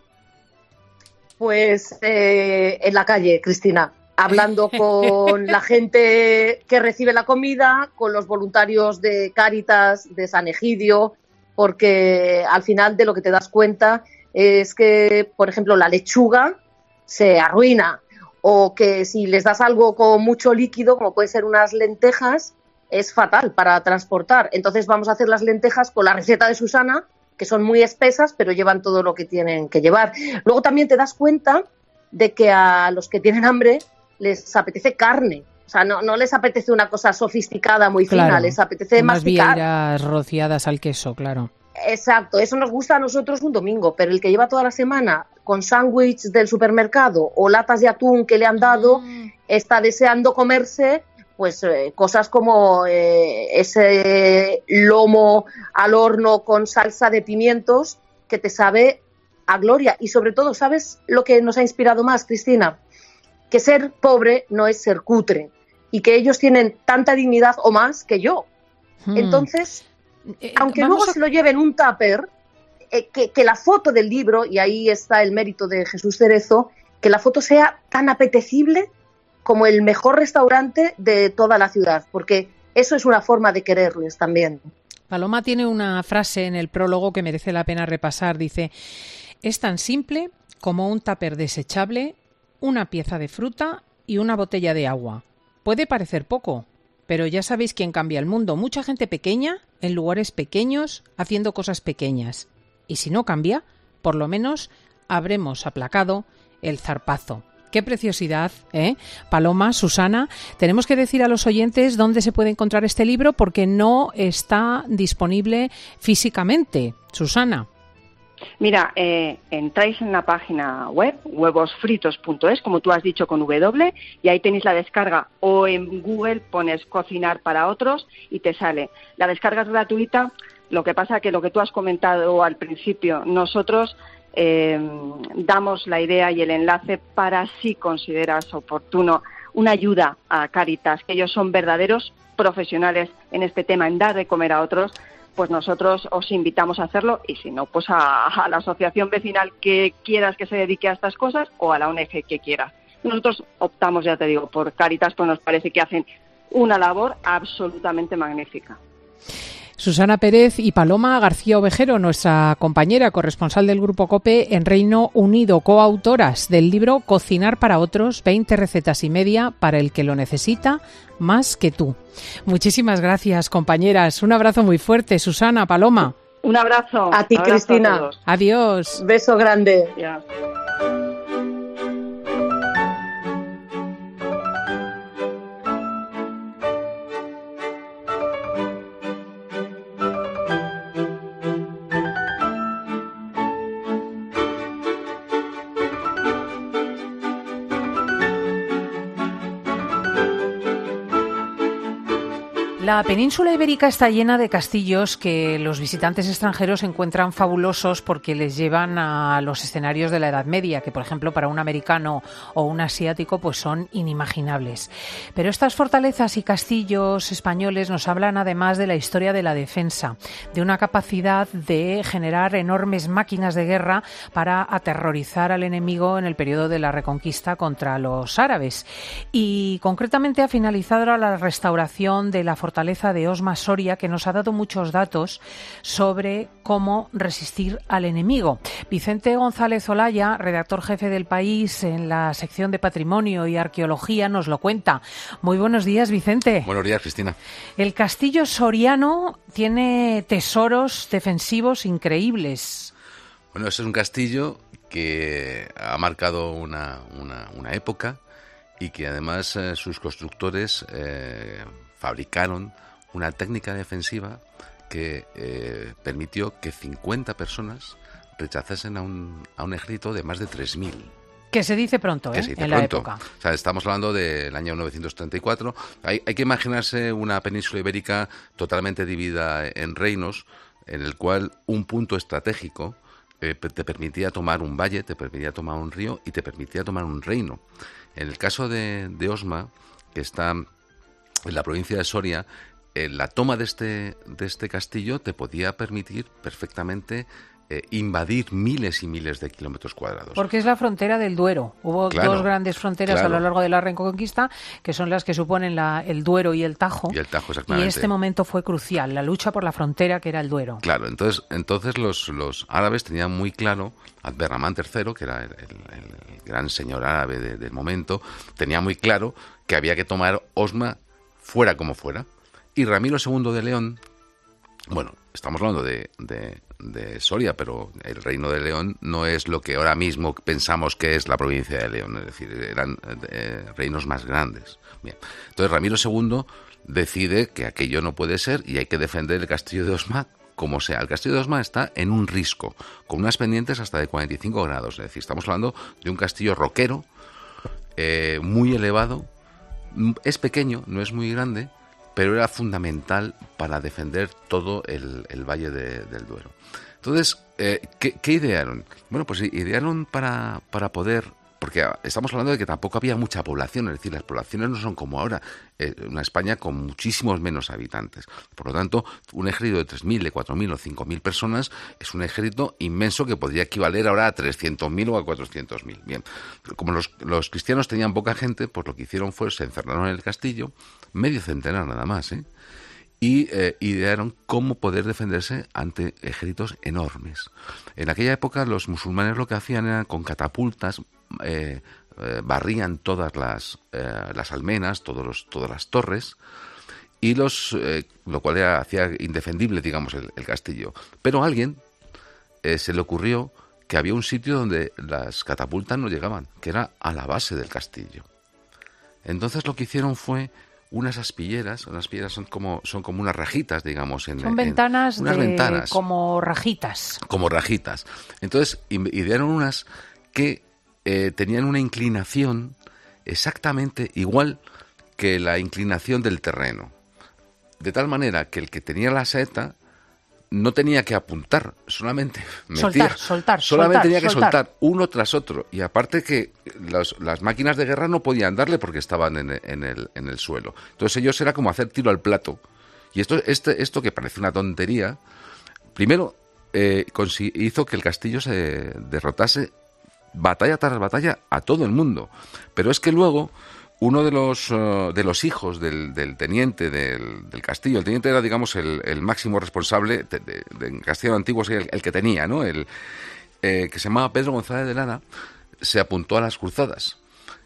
Pues eh, en la calle, Cristina, hablando con la gente que recibe la comida, con los voluntarios de Cáritas, de San Egidio, porque al final de lo que te das cuenta es que, por ejemplo, la lechuga se arruina, o que si les das algo con mucho líquido, como pueden ser unas lentejas, es fatal para transportar. Entonces vamos a hacer las lentejas con la receta de Susana, que son muy espesas, pero llevan todo lo que tienen que llevar. Luego también te das cuenta de que a los que tienen hambre les apetece carne. O sea, no, no les apetece una cosa sofisticada, muy fina, Claro, les apetece unas masticar. vieiras rociadas al queso, claro. Exacto, eso nos gusta a nosotros un domingo, pero el que lleva toda la semana con sándwich del supermercado o latas de atún que le han dado, está deseando comerse pues eh, cosas como eh, ese lomo al horno con salsa de pimientos que te sabe a gloria. Y sobre todo, ¿sabes lo que nos ha inspirado más, Cristina? Que ser pobre no es ser cutre y que ellos tienen tanta dignidad o más que yo. Hmm. Entonces, Eh, aunque vamos luego a- se lo lleven un tupper, eh, que, que la foto del libro, y ahí está el mérito de Jesús Cerezo, que la foto sea tan apetecible como el mejor restaurante de toda la ciudad, porque eso es una forma de quererles también. Paloma tiene una frase en el prólogo que merece la pena repasar. Dice, es tan simple como un tupper desechable, una pieza de fruta y una botella de agua. Puede parecer poco, pero ya sabéis quién cambia el mundo. Mucha gente pequeña, en lugares pequeños, haciendo cosas pequeñas. Y si no cambia, por lo menos habremos aplacado el zarpazo. Qué preciosidad, ¿eh? Paloma, Susana, tenemos que decir a los oyentes dónde se puede encontrar este libro porque no está disponible físicamente. Susana. Mira, eh, entráis en la página web, huevosfritos punto es, como tú has dicho, con W, y ahí tenéis la descarga, o en Google pones cocinar para otros y te sale. La descarga es gratuita, lo que pasa que lo que tú has comentado al principio, nosotros eh, damos la idea y el enlace para, si consideras oportuno, una ayuda a Cáritas, que ellos son verdaderos profesionales en este tema, en dar de comer a otros. Pues nosotros os invitamos a hacerlo, y si no, pues a, a la asociación vecinal que quieras que se dedique a estas cosas o a la O N G que quieras. Nosotros optamos, ya te digo, por Cáritas, pues nos parece que hacen una labor absolutamente magnífica. Susana Pérez y Paloma García Ovejero, nuestra compañera corresponsal del Grupo COPE en Reino Unido, coautoras del libro Cocinar para otros, veinte recetas y media para el que lo necesita más que tú. Muchísimas gracias, compañeras. Un abrazo muy fuerte, Susana, Paloma. Un abrazo. A ti, Abrazo Cristina. a todos. Adiós. Beso grande. Ya. La península ibérica está llena de castillos que los visitantes extranjeros encuentran fabulosos porque les llevan a los escenarios de la Edad Media, que por ejemplo para un americano o un asiático pues son inimaginables. Pero estas fortalezas y castillos españoles nos hablan además de la historia de la defensa, de una capacidad de generar enormes máquinas de guerra para aterrorizar al enemigo en el periodo de la Reconquista contra los árabes. Y concretamente ha finalizado la restauración de la fortaleza de Osma Soria, que nos ha dado muchos datos sobre cómo resistir al enemigo. Vicente González Olaya, redactor jefe del País en la sección de Patrimonio y Arqueología, nos lo cuenta. Muy buenos días, Vicente. Buenos días, Cristina. El castillo soriano tiene tesoros defensivos increíbles. Bueno, ese es un castillo que ha marcado una, una, una época y que además eh, sus constructores eh, fabricaron una técnica defensiva que eh, permitió que cincuenta personas rechazasen a un, a un ejército de más de tres mil. Que se dice pronto, ¿eh? Que se dice en pronto. la época. O sea, estamos hablando del año mil novecientos treinta y cuatro. Hay, hay que imaginarse una península ibérica totalmente dividida en reinos, en el cual un punto estratégico eh, te permitía tomar un valle, te permitía tomar un río y te permitía tomar un reino. En el caso de, de Osma, que está en la provincia de Soria, eh, la toma de este, de este castillo te podía permitir perfectamente Eh, invadir miles y miles de kilómetros cuadrados. Porque es la frontera del Duero. Hubo Claro, dos grandes fronteras claro. a lo largo de la Reconquista, que son las que suponen la, el Duero y el Tajo. Y el Tajo, Y exactamente. este momento fue crucial, la lucha por la frontera que era el Duero. Claro, entonces, entonces los, los árabes tenían muy claro, Abderramán tercero, que era el, el, el gran señor árabe de, del momento, tenía muy claro que había que tomar Osma fuera como fuera. Y Ramiro segundo de León, bueno, estamos hablando de, de, de Soria, pero el Reino de León no es lo que ahora mismo pensamos que es la provincia de León, es decir, eran eh, reinos más grandes. Bien. Entonces Ramiro segundo decide que aquello no puede ser y hay que defender el castillo de Osma como sea. El castillo de Osma está en un risco, con unas pendientes hasta de cuarenta y cinco grados, es decir, estamos hablando de un castillo roquero, eh, muy elevado, es pequeño, no es muy grande, pero era fundamental para defender todo el, el Valle de, del Duero. Entonces, eh, ¿qué, ¿qué idearon? Bueno, pues idearon para, para poder... Porque estamos hablando de que tampoco había mucha población, es decir, las poblaciones no son como ahora, eh, una España con muchísimos menos habitantes. Por lo tanto, un ejército de tres mil, de cuatro mil o cinco mil personas es un ejército inmenso que podría equivaler ahora a trescientos mil o a cuatrocientos mil. Bien, como los, los cristianos tenían poca gente, pues lo que hicieron fue, se encerraron en el castillo, medio centenar nada más, ¿eh? y eh, idearon cómo poder defenderse ante ejércitos enormes. En aquella época los musulmanes lo que hacían era con catapultas, eh, eh, barrían todas las, eh, las almenas, todos los, todas las torres, y los eh, lo cual era, hacía indefendible, digamos, el, el castillo. Pero a alguien eh, se le ocurrió que había un sitio donde las catapultas no llegaban, que era a la base del castillo. Entonces lo que hicieron fue unas aspilleras, unas aspilleras son como son como unas rajitas, digamos, en son en, ventanas, unas de, ventanas como rajitas. como rajitas. Entonces idearon unas que eh, tenían una inclinación exactamente igual que la inclinación del terreno, de tal manera que el que tenía la saeta no tenía que apuntar, solamente metía, soltar, soltar, solamente soltar, tenía que soltar. soltar uno tras otro, y aparte que las, las máquinas de guerra no podían darle porque estaban en, en, el, en el suelo. Entonces ellos era como hacer tiro al plato. Y esto, este, esto que parece una tontería, primero eh, hizo que el castillo se derrotase batalla tras batalla a todo el mundo. Pero es que luego uno de los uh, de los hijos del, del teniente del, del castillo, el teniente era, digamos, el, el máximo responsable de, de, de en Castillo Antiguo, el, el que tenía, ¿no? El eh, que se llamaba Pedro González de Lara, se apuntó a las cruzadas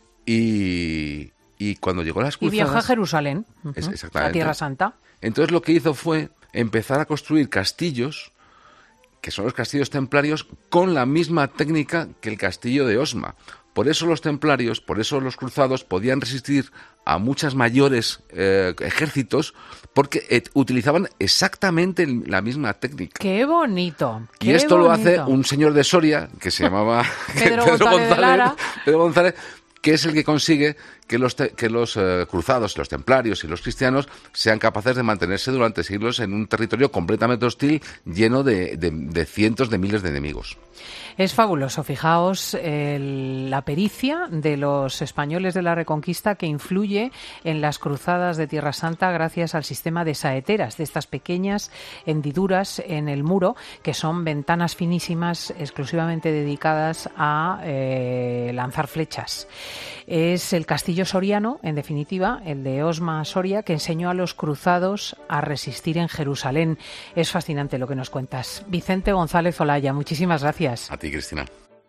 y, y cuando llegó a las cruzadas Y viajó a Jerusalén, uh-huh, es, exactamente, a Tierra Santa. Entonces lo que hizo fue empezar a construir castillos, que son los castillos templarios, con la misma técnica que el castillo de Osma. Por eso los templarios, por eso los cruzados podían resistir a muchas mayores eh, ejércitos, porque eh, utilizaban exactamente la misma técnica. ¡Qué bonito! Qué y esto bonito. lo hace un señor de Soria, que se llamaba Pedro, Pedro González, González, de Lara. Pedro González, que es el que consigue que los, te, que los uh, cruzados, los templarios y los cristianos sean capaces de mantenerse durante siglos en un territorio completamente hostil, lleno de, de, de cientos de miles de enemigos. Es fabuloso, fijaos el, la pericia de los españoles de la Reconquista que influye en las cruzadas de Tierra Santa gracias al sistema de saeteras, de estas pequeñas hendiduras en el muro, que son ventanas finísimas exclusivamente dedicadas a eh, lanzar flechas. Es el castillo soriano, en definitiva, el de Osma Soria, que enseñó a los cruzados a resistir en Jerusalén. Es fascinante lo que nos cuentas. Vicente González Olaya, muchísimas gracias. A ti, Cristina.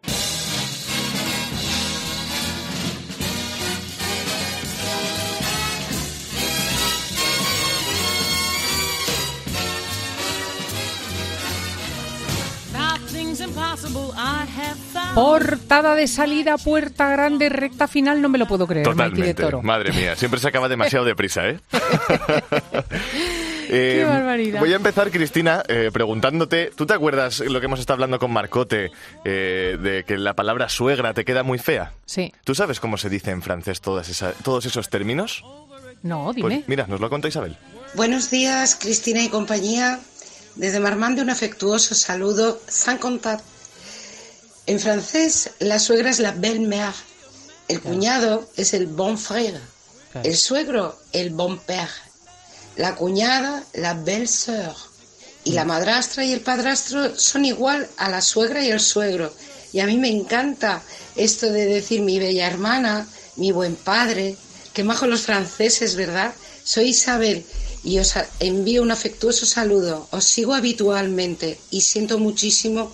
Portada de salida, puerta grande, recta final, no me lo puedo creer. Totalmente, Maite de Toro. Madre mía, siempre se acaba demasiado deprisa, ¿eh? Eh, ¡Qué barbaridad! Voy a empezar, Cristina, eh, preguntándote, ¿tú te acuerdas lo que hemos estado hablando con Marcote, eh, de que la palabra suegra te queda muy fea? Sí. ¿Tú sabes cómo se dice en francés todas esa, todos esos términos? No, dime. Pues mira, nos lo cuenta Isabel. Buenos días, Cristina y compañía. Desde Marmande un afectuoso saludo, sans contact. En francés, la suegra es la belle-mère, el cuñado es el bon frère, el suegro, el bon père, la cuñada, la belle-sœur, y la madrastra y el padrastro son igual a la suegra y el suegro. Y a mí me encanta esto de decir mi bella hermana, mi buen padre, qué majos los franceses, ¿verdad? Soy Isabel y os envío un afectuoso saludo. Os sigo habitualmente y siento muchísimo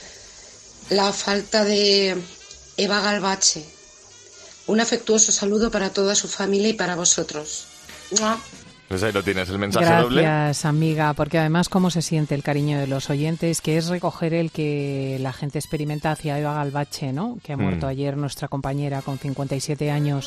la falta de Eva Galbache. Un afectuoso saludo para toda su familia y para vosotros. ¡Mua! Pues ahí lo tienes, el mensaje Gracias, doble. Gracias, amiga, porque además cómo se siente el cariño de los oyentes, que es recoger el que la gente experimenta hacia Eva Galbache, ¿no? Que ha muerto Mm. ayer, nuestra compañera con cincuenta y siete años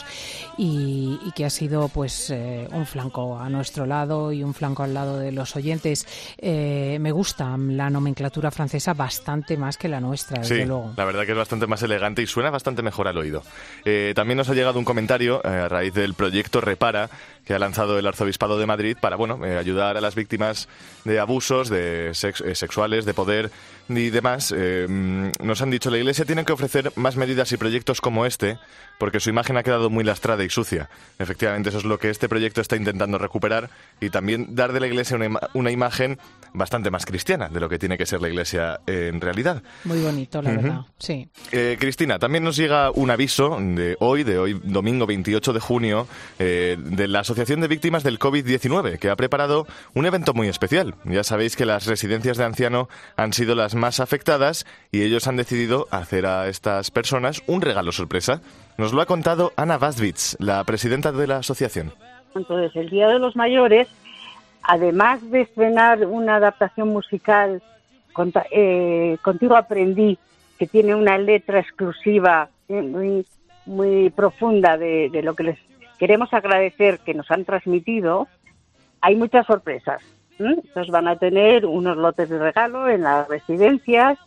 y, y que ha sido pues eh, un flanco a nuestro lado y un flanco al lado de los oyentes. Eh, me gusta la nomenclatura francesa bastante más que la nuestra, desde Sí, luego. la verdad que es bastante más elegante y suena bastante mejor al oído. Eh, también nos ha llegado un comentario eh, a raíz del proyecto Repara, que ha lanzado el Arzobispado de Madrid para bueno eh, ayudar a las víctimas de abusos de sex, eh, sexuales, de poder y demás. Eh, nos han dicho, la Iglesia tiene que ofrecer más medidas y proyectos como este, porque su imagen ha quedado muy lastrada y sucia. Efectivamente, eso es lo que este proyecto está intentando recuperar y también dar de la Iglesia una, ima- una imagen bastante más cristiana de lo que tiene que ser la Iglesia eh, en realidad. Muy bonito, la Ujú. verdad, sí. Eh, Cristina, también nos llega un aviso de hoy, de hoy domingo veintiocho de junio, eh, de la Asociación de Víctimas del COVID diecinueve, que ha preparado un evento muy especial. Ya sabéis que las residencias de anciano han sido las más afectadas y ellos han decidido hacer a estas personas un regalo sorpresa. Nos lo ha contado Ana Vasvitz, la presidenta de la asociación. Entonces, el Día de los Mayores, además de estrenar una adaptación musical, Conta- eh, Contigo Aprendí, que tiene una letra exclusiva eh, muy, muy profunda de, de lo que les queremos agradecer que nos han transmitido, hay muchas sorpresas. ¿m? Entonces van a tener unos lotes de regalo en las residencias,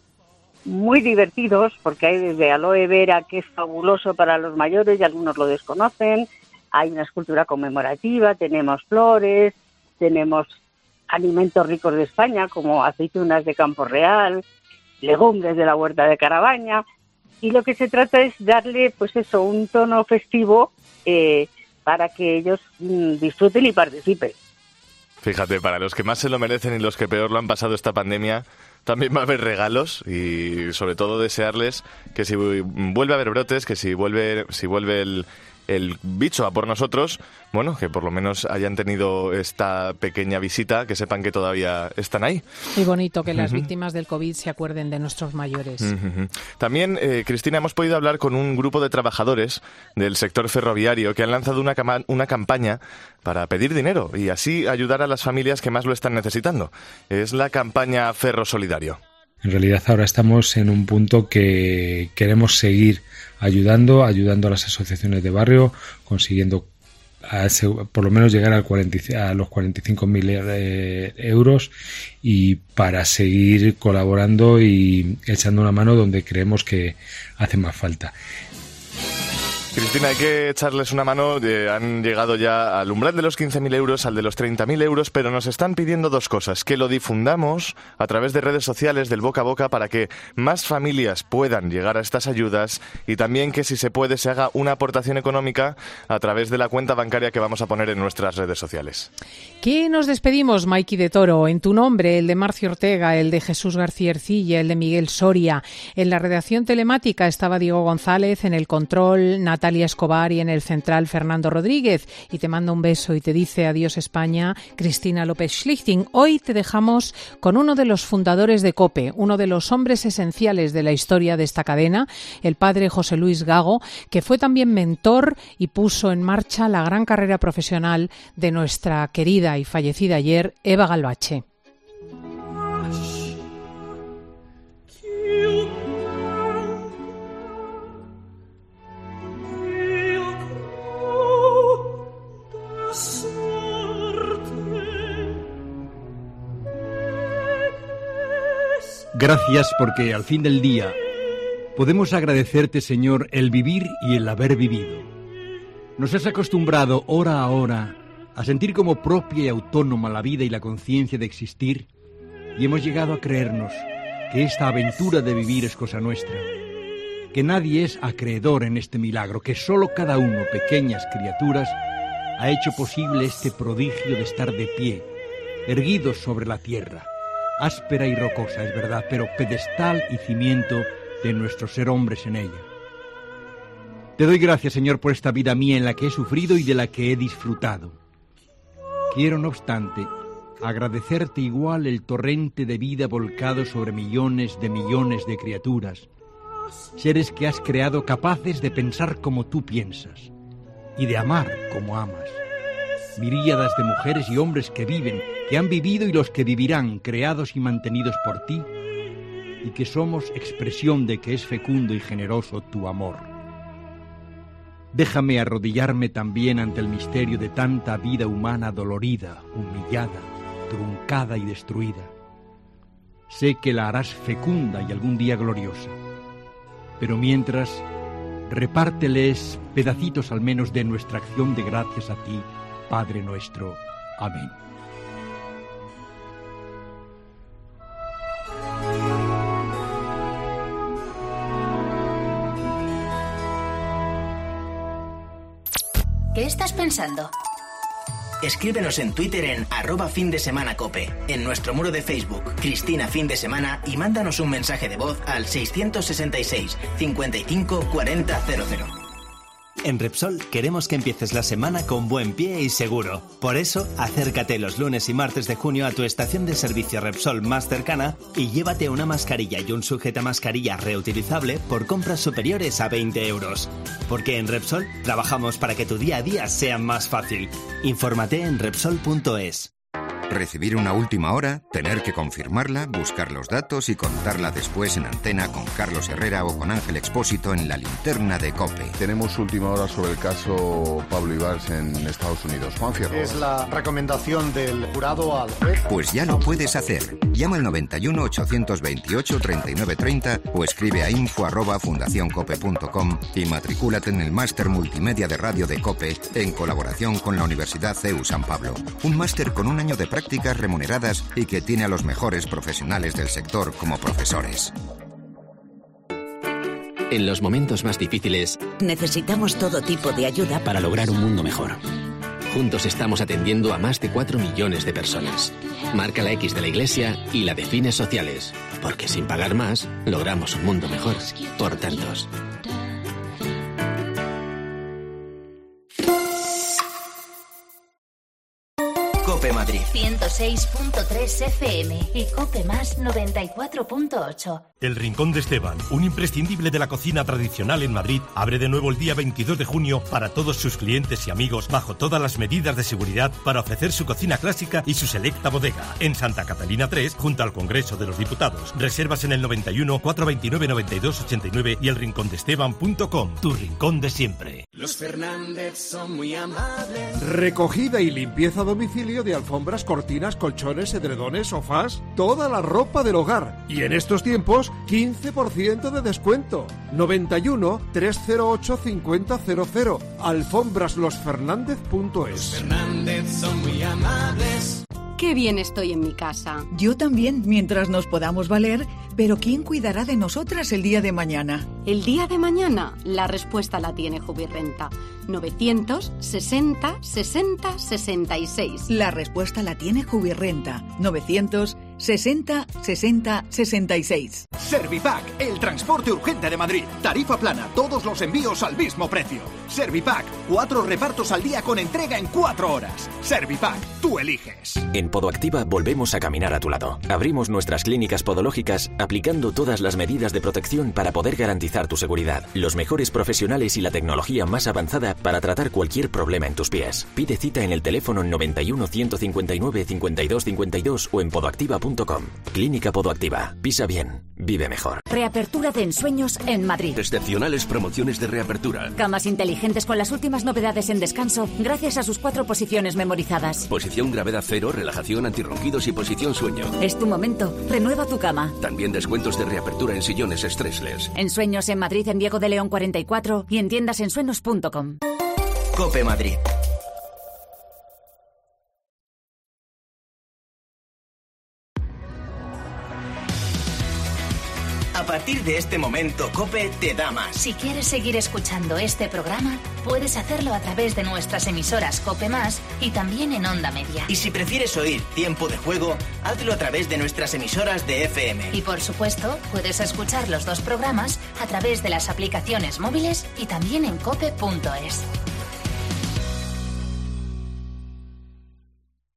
muy divertidos, porque hay desde aloe vera, que es fabuloso para los mayores y algunos lo desconocen, hay una escultura conmemorativa, tenemos flores, tenemos alimentos ricos de España, como aceitunas de Campo Real, legumbres de la huerta de Carabaña, y lo que se trata es darle, pues eso, un tono festivo eh, para que ellos mm, disfruten y participen. Fíjate, para los que más se lo merecen y los que peor lo han pasado esta pandemia, también va a haber regalos y sobre todo desearles que si vuelve a haber brotes, que si vuelve, si vuelve el, el bicho a por nosotros, bueno, que por lo menos hayan tenido esta pequeña visita, que sepan que todavía están ahí. Muy bonito que las Ujú. víctimas del COVID se acuerden de nuestros mayores. Ujú. También, eh, Cristina, hemos podido hablar con un grupo de trabajadores del sector ferroviario que han lanzado una, cama- una campaña para pedir dinero y así ayudar a las familias que más lo están necesitando. Es la campaña Ferro Solidario. En realidad ahora estamos en un punto que queremos seguir ayudando, ayudando a las asociaciones de barrio, consiguiendo a ese- por lo menos llegar al cuarenta y- a los cuarenta y cinco mil eh, euros y para seguir colaborando y echando una mano donde creemos que hace más falta. Cristina, hay que echarles una mano. Eh, han llegado ya al umbral de los quince mil euros, al de los treinta mil euros, pero nos están pidiendo dos cosas. Que lo difundamos a través de redes sociales, del boca a boca, para que más familias puedan llegar a estas ayudas y también que, si se puede, se haga una aportación económica a través de la cuenta bancaria que vamos a poner en nuestras redes sociales. ¿Qué nos despedimos, Maiki de Toro? En tu nombre, el de Marcio Ortega, el de Jesús García Ercilla, el de Miguel Soria. En la redacción telemática estaba Diego González, en el control Natalia Escobar y en el central Fernando Rodríguez. Y te mando un beso y te dice adiós España, Cristina López Schlichting. Hoy te dejamos con uno de los fundadores de COPE, uno de los hombres esenciales de la historia de esta cadena, el padre José Luis Gago, que fue también mentor y puso en marcha la gran carrera profesional de nuestra querida y fallecida ayer Eva Galbache. Gracias porque al fin del día podemos agradecerte, Señor, el vivir y el haber vivido. Nos has acostumbrado hora a hora a sentir como propia y autónoma la vida y la conciencia de existir, y hemos llegado a creernos que esta aventura de vivir es cosa nuestra, que nadie es acreedor en este milagro, que solo cada uno, pequeñas criaturas, ha hecho posible este prodigio de estar de pie, erguidos sobre la tierra, áspera y rocosa, es verdad, pero pedestal y cimiento de nuestro ser hombres en ella. Te doy gracias, Señor, por esta vida mía en la que he sufrido y de la que he disfrutado. Quiero, no obstante, agradecerte igual el torrente de vida volcado sobre millones de millones de criaturas, seres que has creado capaces de pensar como tú piensas y de amar como amas. Miríadas de mujeres y hombres que viven, que han vivido y los que vivirán, creados y mantenidos por ti, y que somos expresión de que es fecundo y generoso tu amor. Déjame arrodillarme también ante el misterio de tanta vida humana dolorida, humillada, truncada y destruida. Sé que la harás fecunda y algún día gloriosa, pero mientras, repárteles pedacitos al menos de nuestra acción de gracias a ti, Padre nuestro. Amén. ¿Qué estás pensando? Escríbenos en Twitter en arroba fin de semana cope, en nuestro muro de Facebook, Cristina Fin de Semana, y mándanos un mensaje de voz al seiscientos sesenta y seis, cincuenta y cinco, cuarenta, cero cero. En Repsol queremos que empieces la semana con buen pie y seguro. Por eso, acércate los lunes y martes de junio a tu estación de servicio Repsol más cercana y llévate una mascarilla y un sujetamascarilla reutilizable por compras superiores a veinte euros. Porque en Repsol trabajamos para que tu día a día sea más fácil. Infórmate en Repsol punto es. Recibir una última hora, tener que confirmarla, buscar los datos y contarla después en antena con Carlos Herrera o con Ángel Expósito en La Linterna de COPE. Tenemos última hora sobre el caso Pablo Ibarz en Estados Unidos. Juan Fierro. Es la recomendación del jurado al juez. Pues ya lo puedes hacer. Llama al noventa y uno, ochocientos veintiocho, treinta y nueve treinta o escribe a info arroba fundacioncope punto com y matricúlate en el máster multimedia de radio de COPE en colaboración con la Universidad C E U San Pablo. Un máster con un año de práctica prácticas remuneradas y que tiene a los mejores profesionales del sector como profesores. En los momentos más difíciles, necesitamos todo tipo de ayuda para lograr un mundo mejor. Juntos estamos atendiendo a más de cuatro millones de personas. Marca la X de la Iglesia y la de fines sociales, porque sin pagar más, logramos un mundo mejor. Por tantos. COPE Madrid ciento seis punto tres F M y COPE Más noventa y cuatro punto ocho. El Rincón de Esteban, un imprescindible de la cocina tradicional en Madrid, abre de nuevo el día veintidós de junio para todos sus clientes y amigos bajo todas las medidas de seguridad para ofrecer su cocina clásica y su selecta bodega. En Santa Catalina tres, junto al Congreso de los Diputados. Reservas en el noventa y uno, cuatrocientos veintinueve, noventa y dos ochenta y nueve y el rincón de esteban punto com. Tu rincón de siempre. Los Fernández son muy amables. Recogida y limpieza a domicilio de alfombras, cortinas, colchones, edredones, sofás, toda la ropa del hogar. Y en estos tiempos, quince por ciento de descuento. noventa y uno, trescientos ocho, cincuenta cero cero. alfombras los fernández punto es. Los Fernández son muy amables. Qué bien estoy en mi casa. Yo también, mientras nos podamos valer, pero ¿quién cuidará de nosotras el día de mañana? El día de mañana, la respuesta la tiene Jubirrenta. novecientos sesenta, sesenta, sesenta y seis. La respuesta la tiene Jubirrenta. novecientos sesenta, sesenta, sesenta y seis. Servipack, el transporte urgente de Madrid. Tarifa plana, todos los envíos al mismo precio. Servipack, cuatro repartos al día con entrega en cuatro horas. Servipack, tú eliges. En Podoactiva volvemos a caminar a tu lado. Abrimos nuestras clínicas podológicas aplicando todas las medidas de protección para poder garantizar tu seguridad. Los mejores profesionales y la tecnología más avanzada para tratar cualquier problema en tus pies. Pide cita en el teléfono noventa y uno, ciento cincuenta y nueve, cincuenta y dos cincuenta y dos o en podoactiva punto com. punto com. Clínica Podoactiva. Pisa bien. Vive mejor. Reapertura de ensueños en Madrid. Excepcionales promociones de reapertura. Camas inteligentes con las últimas novedades en descanso gracias a sus cuatro posiciones memorizadas. Posición gravedad cero, relajación, antirronquidos y posición sueño. Es tu momento. Renueva tu cama. También descuentos de reapertura en sillones stressless. Ensueños en Madrid, en Diego de León cuarenta y cuatro y en tiendas ensueños punto com. COPE Madrid. A partir de este momento, COPE te da más. Si quieres seguir escuchando este programa, puedes hacerlo a través de nuestras emisoras COPE Más y también en Onda Media. Y si prefieres oír Tiempo de Juego, hazlo a través de nuestras emisoras de F M. Y por supuesto, puedes escuchar los dos programas a través de las aplicaciones móviles y también en cope punto es.